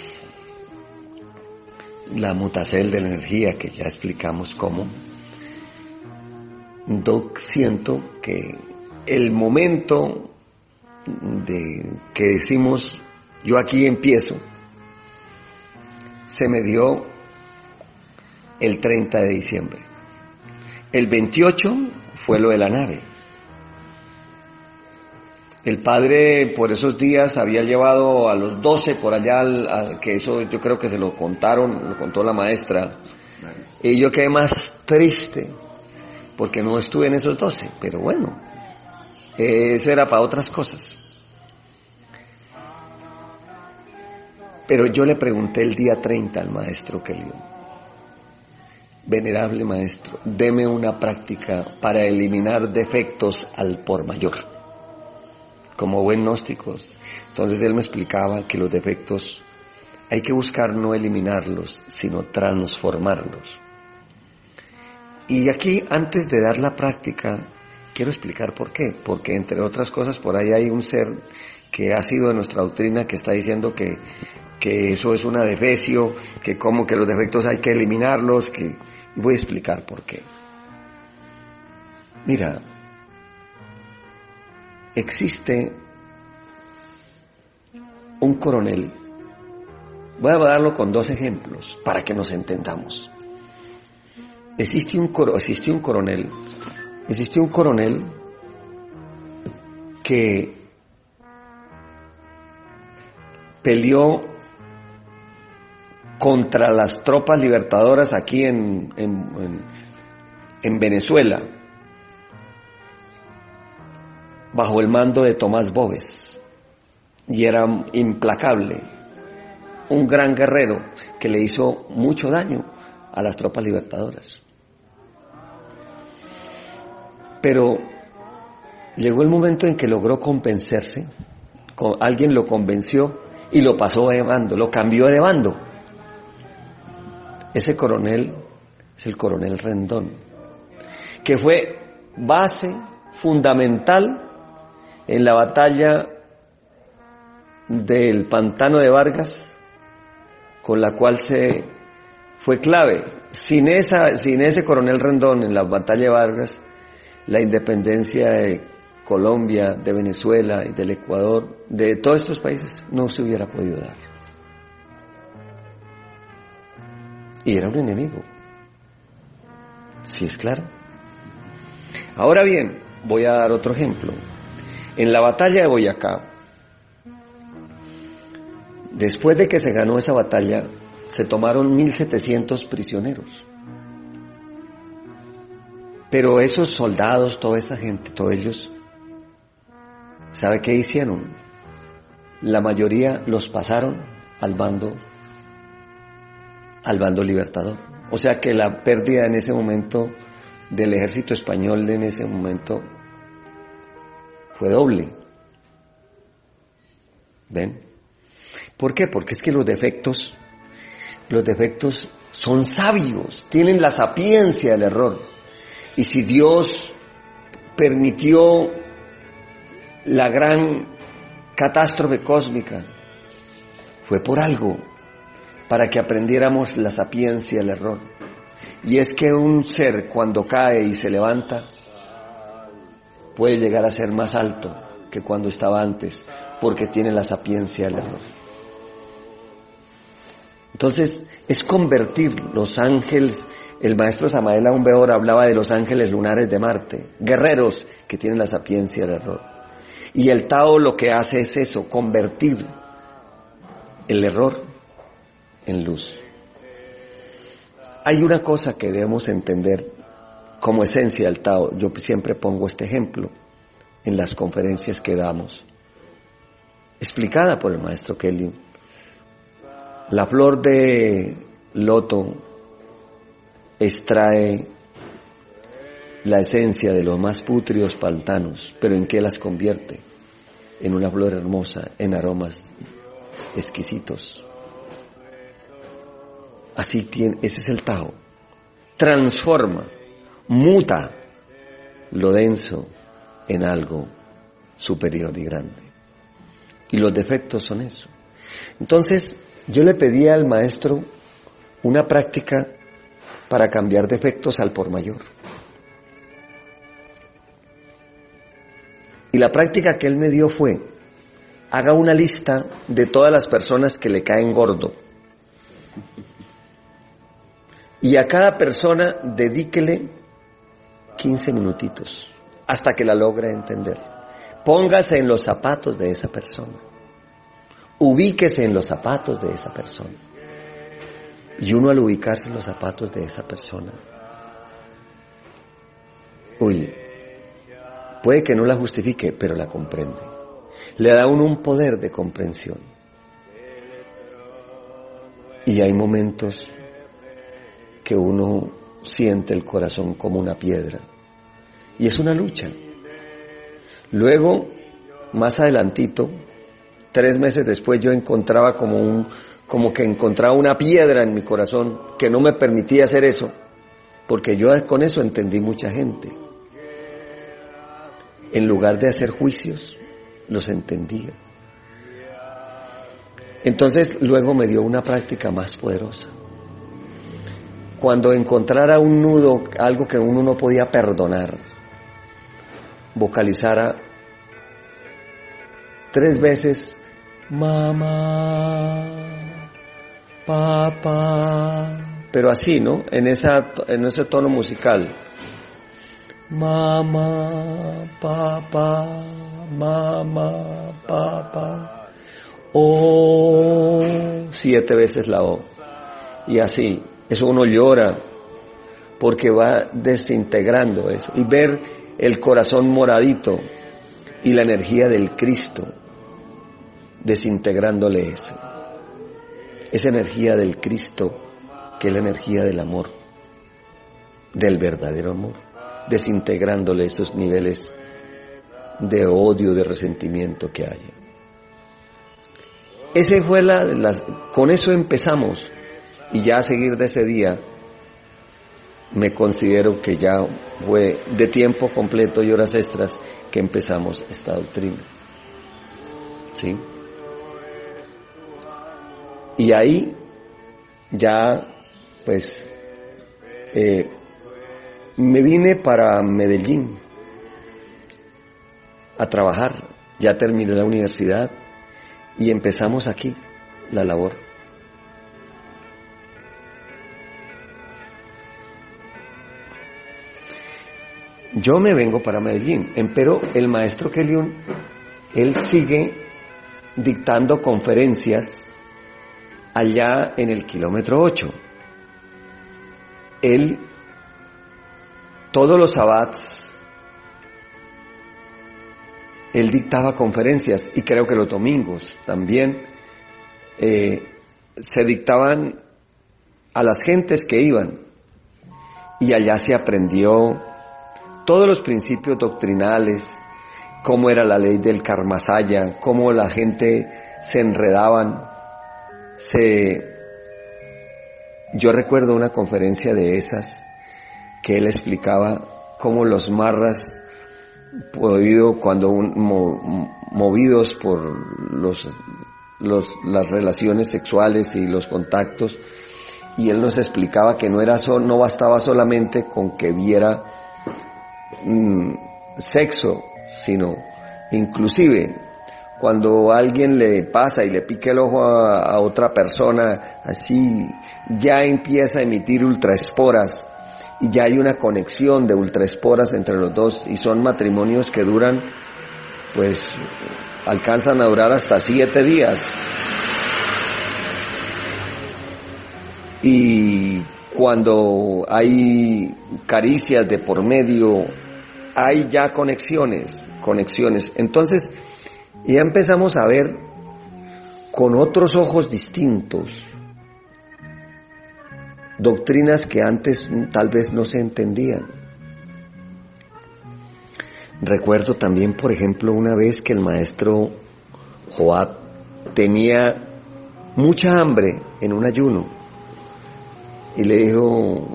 la mutacel de la energía, que ya explicamos cómo, yo siento que el momento de que decimos, yo aquí empiezo, se me dio el treinta de diciembre. El veintiocho fue lo de la nave. El padre por esos días había llevado a los doce por allá, al, al, que eso yo creo que se lo contaron, lo contó la maestra. Y yo quedé más triste porque no estuve en esos doce, pero bueno, eso era para otras cosas. Pero yo le pregunté el día treinta al maestro Kelly, venerable maestro, deme una práctica para eliminar defectos al por mayor, como buen gnósticos. Entonces él me explicaba que los defectos hay que buscar no eliminarlos, sino transformarlos. Y aquí, antes de dar la práctica, quiero explicar por qué. Porque entre otras cosas, por ahí hay un ser que ha sido de nuestra doctrina que está diciendo que que eso es una defecio, que como que los defectos hay que eliminarlos, que y voy a explicar por qué. Mira, existe un coronel, voy a darlo con dos ejemplos para que nos entendamos. Existe un, coro, existe un coronel, existe un coronel que peleó contra las tropas libertadoras aquí en, en, en, en Venezuela, bajo el mando de Tomás Boves, y era implacable, un gran guerrero que le hizo mucho daño a las tropas libertadoras. Pero llegó el momento en que logró convencerse, alguien lo convenció y lo pasó de bando, lo cambió de bando. Ese coronel es el coronel Rendón, que fue base fundamental en la batalla del Pantano de Vargas, con la cual se fue clave. Sin esa, sin ese coronel Rendón en la batalla de Vargas, la independencia de Colombia, de Venezuela y del Ecuador, de todos estos países, no se hubiera podido dar. Y era un enemigo. ¿Sí es claro? Ahora bien, voy a dar otro ejemplo. En la batalla de Boyacá, después de que se ganó esa batalla, se tomaron mil setecientos prisioneros. Pero esos soldados, toda esa gente, todos ellos, ¿Sabe qué hicieron? La mayoría los pasaron al bando, al bando libertador. O sea que la pérdida en ese momento del ejército español en ese momento fue doble. ¿Ven? ¿Por qué? Porque es que los defectos, los defectos son sabios, tienen la sapiencia del error. Y si Dios permitió la gran catástrofe cósmica, fue por algo, para que aprendiéramos la sapiencia del error. Y es que un ser cuando cae y se levanta, puede llegar a ser más alto que cuando estaba antes, porque tiene la sapiencia del error. Entonces, es convertir los ángeles. El maestro Samael Aún Weor hablaba de los ángeles lunares de Marte, guerreros que tienen la sapiencia del error. Y el Tao lo que hace es eso, convertir el error en luz. Hay una cosa que debemos entender como esencia del Tao. Yo siempre pongo este ejemplo en las conferencias que damos, explicada por el maestro Kelly. La flor de loto extrae la esencia de los más pútridos pantanos, pero ¿en qué las convierte? En una flor hermosa, en aromas exquisitos. Así tiene, ese es el Tao. Transforma, muta lo denso en algo superior y grande. Y los defectos son eso. Entonces, yo le pedí al maestro una práctica para cambiar defectos al por mayor. Y la práctica que él me dio fue, haga una lista de todas las personas que le caen gordo. Y a cada persona dedíquele quince minutitos, hasta que la logre entender. Póngase en los zapatos de esa persona. Ubíquese en los zapatos de esa persona. Y uno al ubicarse en los zapatos de esa persona, uy, puede que no la justifique, pero la comprende. Le da a uno un poder de comprensión. Y hay momentos que uno siente el corazón como una piedra. Y es una lucha. Luego, más adelantito, tres meses después, yo encontraba como un, como que encontraba una piedra en mi corazón que no me permitía hacer eso, porque yo con eso entendí mucha gente. En lugar de hacer juicios, los entendía. Entonces, luego me dio una práctica más poderosa. Cuando encontrara un nudo, algo que uno no podía perdonar, vocalizara tres veces, mamá, papá, pero así, ¿no? En esa, en ese tono musical. Mamá, papá, mamá, papá, oh, siete veces la O. Y así, eso uno llora, porque va desintegrando eso. Y ver el corazón moradito y la energía del Cristo desintegrándole eso. Esa energía del Cristo, que es la energía del amor, del verdadero amor, desintegrándole esos niveles de odio, de resentimiento que haya. Ese fue la, las, con eso empezamos, y ya a seguir de ese día me considero que ya fue de tiempo completo y horas extras que empezamos esta doctrina. ¿Sí? Y ahí ya pues eh, me vine para Medellín a trabajar. Ya terminé la universidad y empezamos aquí la labor. Yo me vengo para Medellín, pero el maestro Keliun, él sigue dictando conferencias allá en el kilómetro ocho. Él, todos los sabbats, él dictaba conferencias, y creo que los domingos también eh, se dictaban a las gentes que iban, y allá se aprendió todos los principios doctrinales, cómo era la ley del Karmasaya, cómo la gente se enredaban. Se... Yo recuerdo una conferencia de esas que él explicaba cómo los marras, prohibido cuando un, mo, movidos por los, los, las relaciones sexuales y los contactos, y él nos explicaba que no era so, no bastaba solamente con que viera mm, sexo, sino inclusive cuando alguien le pasa y le pica el ojo a, a otra persona, así ya empieza a emitir ultraesporas, y ya hay una conexión de ultraesporas entre los dos, y son matrimonios que duran, pues, alcanzan a durar hasta siete días. Y cuando hay caricias de por medio, hay ya conexiones, conexiones. Entonces, ya empezamos a ver con otros ojos distintos doctrinas que antes tal vez no se entendían. Recuerdo también, por ejemplo, una vez que el maestro Joab tenía mucha hambre en un ayuno, y le dijo,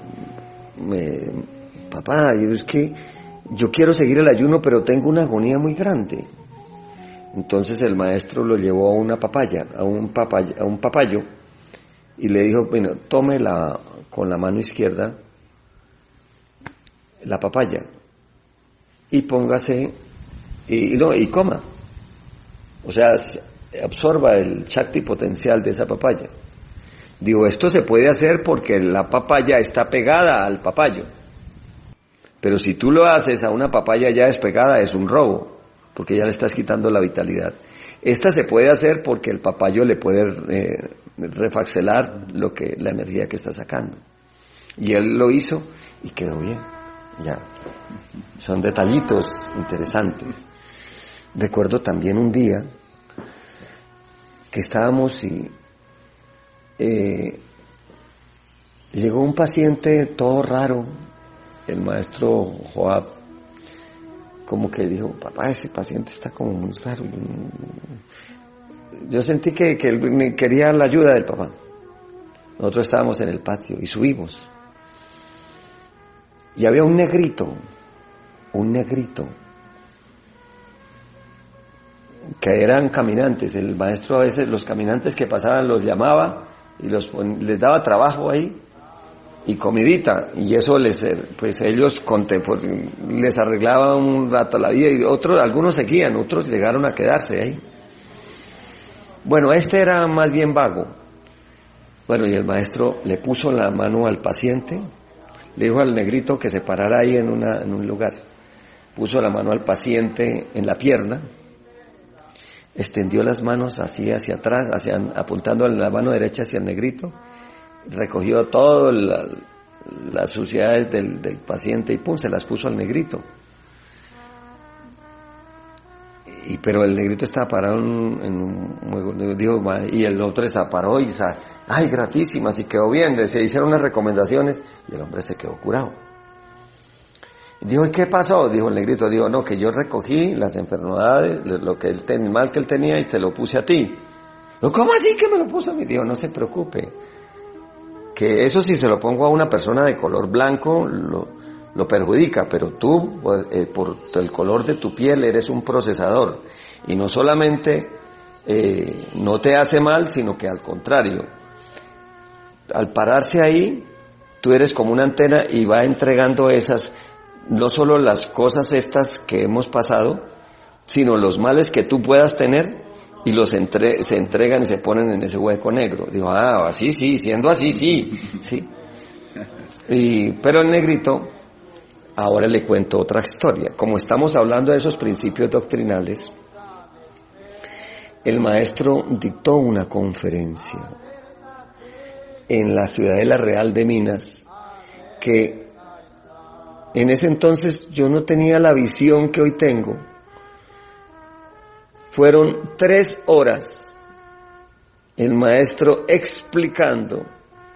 papá, es que yo quiero seguir el ayuno, pero tengo una agonía muy grande. Entonces el maestro lo llevó a una papaya, a un papaya, a un papayo, y le dijo, bueno, tome la, con la mano izquierda la papaya y póngase y, y no y coma, o sea, absorba el shakti potencial de esa papaya. Digo, esto se puede hacer porque la papaya está pegada al papayo, pero si tú lo haces a una papaya ya despegada es un robo, porque ya le estás quitando la vitalidad. Esta se puede hacer porque el papayo le puede eh, refaxelar lo que, la energía que está sacando. Y él lo hizo y quedó bien. Ya. Son detallitos interesantes. Recuerdo también un día que estábamos y eh, llegó un paciente todo raro. El maestro Joab como que dijo, papá, ese paciente está como muy raro. Yo sentí que, que él quería la ayuda del papá. Nosotros estábamos en el patio y subimos. Y había un negrito, un negrito, que eran caminantes. El maestro a veces, los caminantes que pasaban los llamaba y los, les daba trabajo ahí y comidita, y eso les, pues ellos les arreglaban un rato la vida, y otros, algunos seguían, otros llegaron a quedarse ahí. Bueno, este era más bien vago. Bueno, y el maestro le puso la mano al paciente, le dijo al negrito que se parara ahí en, una, en un lugar, puso la mano al paciente en la pierna, extendió las manos así hacia atrás, hacia, apuntando la mano derecha hacia el negrito, recogió todas la, las suciedades del, del paciente y pum, se las puso al negrito. Y, pero el negrito estaba parado en, en un, digo, y el otro estaba parado y sa, ay, gratísimas, y quedó bien, se hicieron unas recomendaciones y el hombre se quedó curado. Y dijo, ¿y qué pasó? Dijo el negrito, dijo, no, que yo recogí las enfermedades, lo que él ten, el mal que él tenía, y te lo puse a ti. Dijo, ¿cómo así que me lo puso a mí? Dijo, no se preocupe, que eso si se lo pongo a una persona de color blanco lo, lo perjudica, pero tú eh, por el color de tu piel eres un procesador, y no solamente eh, no te hace mal, sino que al contrario, al pararse ahí tú eres como una antena y va entregando esas, no solo las cosas estas que hemos pasado, sino los males que tú puedas tener, y los entre, se entregan y se ponen en ese hueco negro. Digo, ah, así sí, siendo así sí, sí. Y, pero el negrito, ahora le cuento otra historia. Como estamos hablando de esos principios doctrinales, el maestro dictó una conferencia en la Ciudadela Real de Minas, que en ese entonces yo no tenía la visión que hoy tengo, Fueron tres horas el maestro explicando,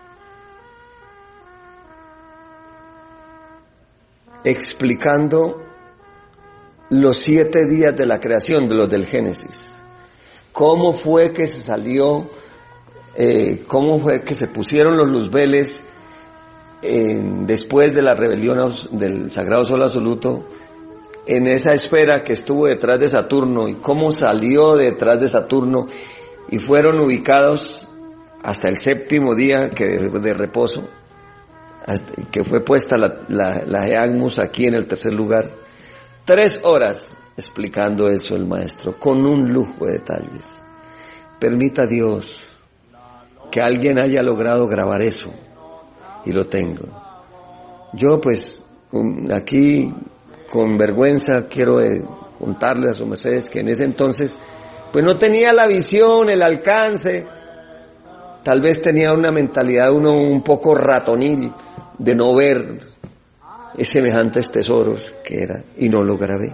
explicando los siete días de la creación, de los del Génesis. Cómo fue que se salió, eh, cómo fue que se pusieron los luzbeles eh, después de la rebelión del Sagrado Sol Absoluto, en esa esfera que estuvo detrás de Saturno, y cómo salió detrás de Saturno, y fueron ubicados hasta el séptimo día que de, de reposo, hasta, que fue puesta la, la, la Eagmus aquí en el tercer lugar. Tres horas explicando eso el maestro, con un lujo de detalles. Permita Dios que alguien haya logrado grabar eso, y lo tengo. Yo pues aquí con vergüenza quiero eh, contarles a sus mercedes que en ese entonces pues no tenía la visión, el alcance, tal vez tenía una mentalidad uno un poco ratonil de no ver semejantes tesoros que era, y no lo grabé.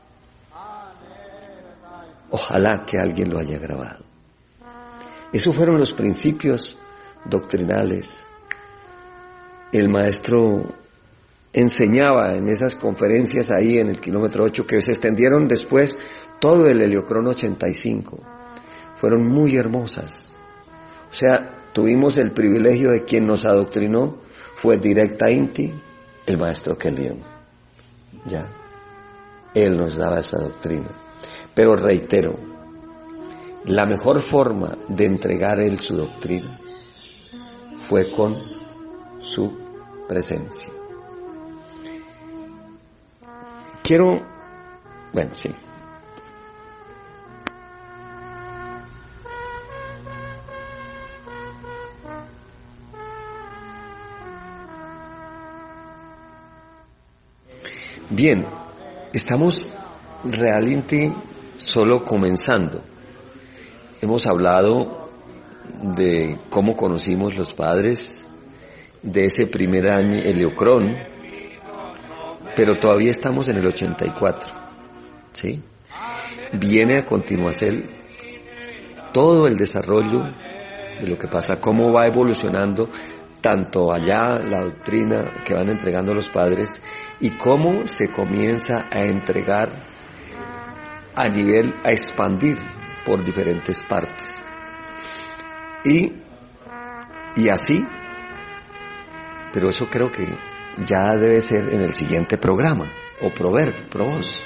Ojalá que alguien lo haya grabado. Esos fueron los principios doctrinales. El maestro enseñaba en esas conferencias ahí en el kilómetro ocho, que se extendieron después todo el Heliocrón ochenta y cinco. Fueron muy hermosas. O sea, tuvimos el privilegio de quien nos adoctrinó, fue Directa Inti, el maestro Kelion. Ya, él nos daba esa doctrina. Pero reitero, la mejor forma de entregar él su doctrina fue con su presencia. Quiero, bueno, sí. Bien, estamos realmente solo comenzando. Hemos hablado de cómo conocimos los padres, de ese primer año Heliocrón, pero todavía estamos en el ochenta y cuatro, ¿sí? Viene a continuación todo el desarrollo de lo que pasa, cómo va evolucionando tanto allá la doctrina que van entregando los padres y cómo se comienza a entregar a nivel, a expandir por diferentes partes. Y, y así, pero eso creo que ya debe ser en el siguiente programa, o proverbio, probos.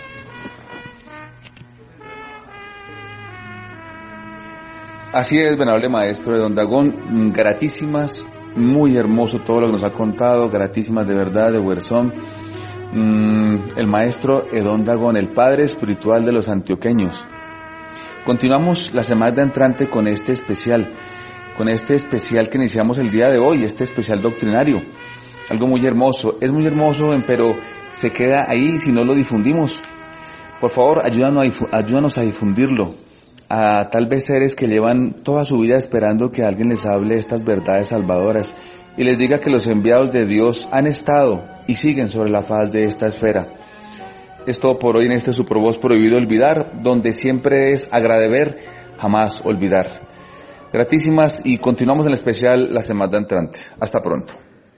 Así es, venerable maestro de Don Dagón, gratísimas, muy hermoso todo lo que nos ha contado, gratísimas de verdad, de Huerzón. Mm, el maestro Edón Dagón, el padre espiritual de los antioqueños. Continuamos la semana entrante con este especial, con este especial que iniciamos el día de hoy, este especial doctrinario. Algo muy hermoso, es muy hermoso, pero se queda ahí si no lo difundimos. Por favor, ayúdanos a, ayúdanos a difundirlo a tal vez seres que llevan toda su vida esperando que alguien les hable estas verdades salvadoras y les diga que los enviados de Dios han estado y siguen sobre la faz de esta esfera. Es todo por hoy en este su Provoz Prohibido Olvidar, donde siempre es agradecer, jamás olvidar. Gratísimas, y continuamos en el especial la semana entrante. Hasta pronto.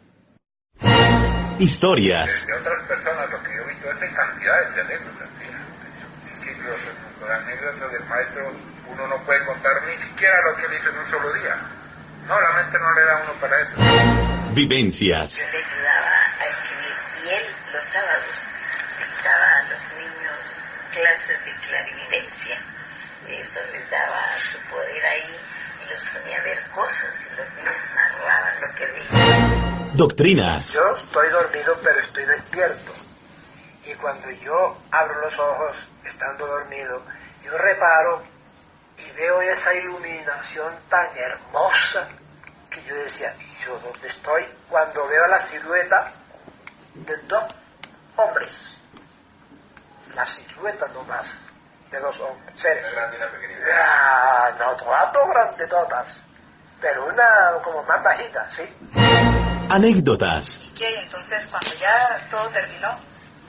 Historias. De otras personas, lo que yo he visto es en cantidades de anécdotas. ¿Sí? Es que los, los anécdotas del maestro uno no puede contar ni siquiera lo que él hizo en un solo día. No, la mente no le da a uno para eso. Vivencias. Yo le ayudaba a escribir, y él los sábados dictaba a los niños clases de clarividencia. Eso les daba su poder ahí y los ponía a ver cosas y los niños narraban lo que veían. Doctrinas. Yo estoy dormido, pero estoy despierto. Y cuando yo abro los ojos, estando dormido, yo reparo y veo esa iluminación tan hermosa que yo decía, ¿y yo dónde estoy? Cuando veo la silueta de dos hombres, la silueta nomás de dos hombres, seres. Una grande y una pequeñita. Ah, no, todas dos grandetotas, pero una como más bajita, ¿sí? Anécdotas. ¿Y qué? Entonces, cuando ya todo terminó,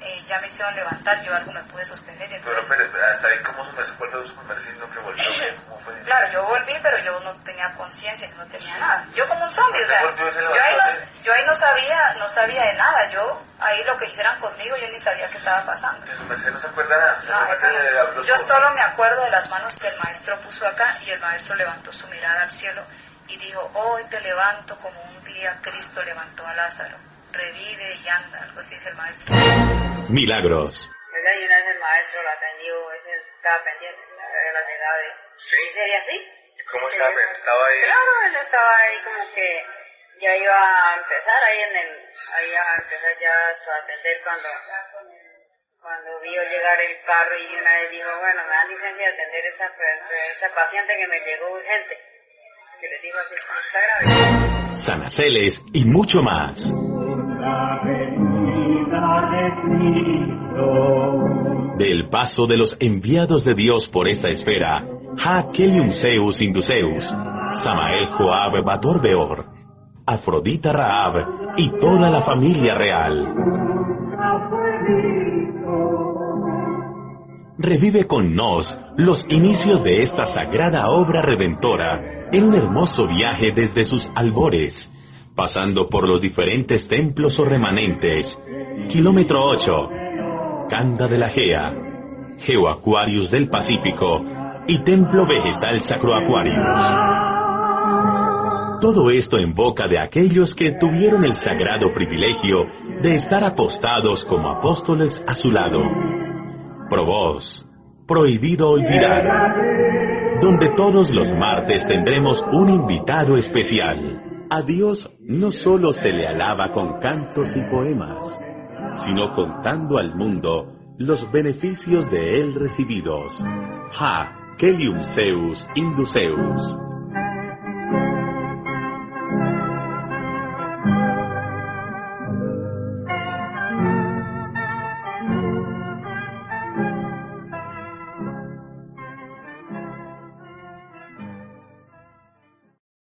eh, ya me hicieron levantar, yo algo me pude sostener. Y pero, pero, pero hasta ahí, ¿cómo se me acuerda de su primer signo que volvió? ¿Cómo fue? Claro, yo volví, pero yo no tenía conciencia, no tenía nada. Yo como un zombie, o sea, volvió, se yo ahí, no, yo ahí no sabía, no sabía de nada. Yo ahí lo que hicieran conmigo, yo ni sabía qué estaba pasando. Su merced no se acuerda nada. No, eso no. Yo solo me acuerdo de las manos que el maestro puso acá y el maestro levantó su mirada al cielo y dijo, hoy te levanto como un día Cristo levantó a Lázaro. Revive y anda, algo así dice el maestro. Milagros. ¿Verdad? Y una vez el maestro la atendió, ese estaba pendiente de la llegada de... ¿Sí? ¿Y sería así? ¿Cómo estaba? ¿Estaba ahí? Claro, él estaba ahí como que ya iba a empezar ahí en el... Ahí a empezar ya hasta a atender cuando... Cuando vio llegar el carro y una vez dijo, bueno, me dan licencia de atender esta, esta paciente que me llegó urgente. Es que le dijo así, como está grave. Sanaceles y mucho más. Del paso de los enviados de Dios por esta esfera, Ha Kelium Zeus Induceus, Samael Joab Bator Beor, Afrodita Raab y toda la familia real. Revive con nos los inicios de esta sagrada obra redentora en un hermoso viaje desde sus albores, pasando por los diferentes templos o remanentes. Kilómetro ocho, Canda de la Gea, Geoaquarius del Pacífico y Templo Vegetal Sacroaquarius. Todo esto en boca de aquellos que tuvieron el sagrado privilegio de estar apostados como apóstoles a su lado. Probós, Prohibido Olvidar, donde todos los martes tendremos un invitado especial. A Dios no solo se le alaba con cantos y poemas, sino contando al mundo los beneficios de él recibidos. Ha Kelium Zeus Induceus.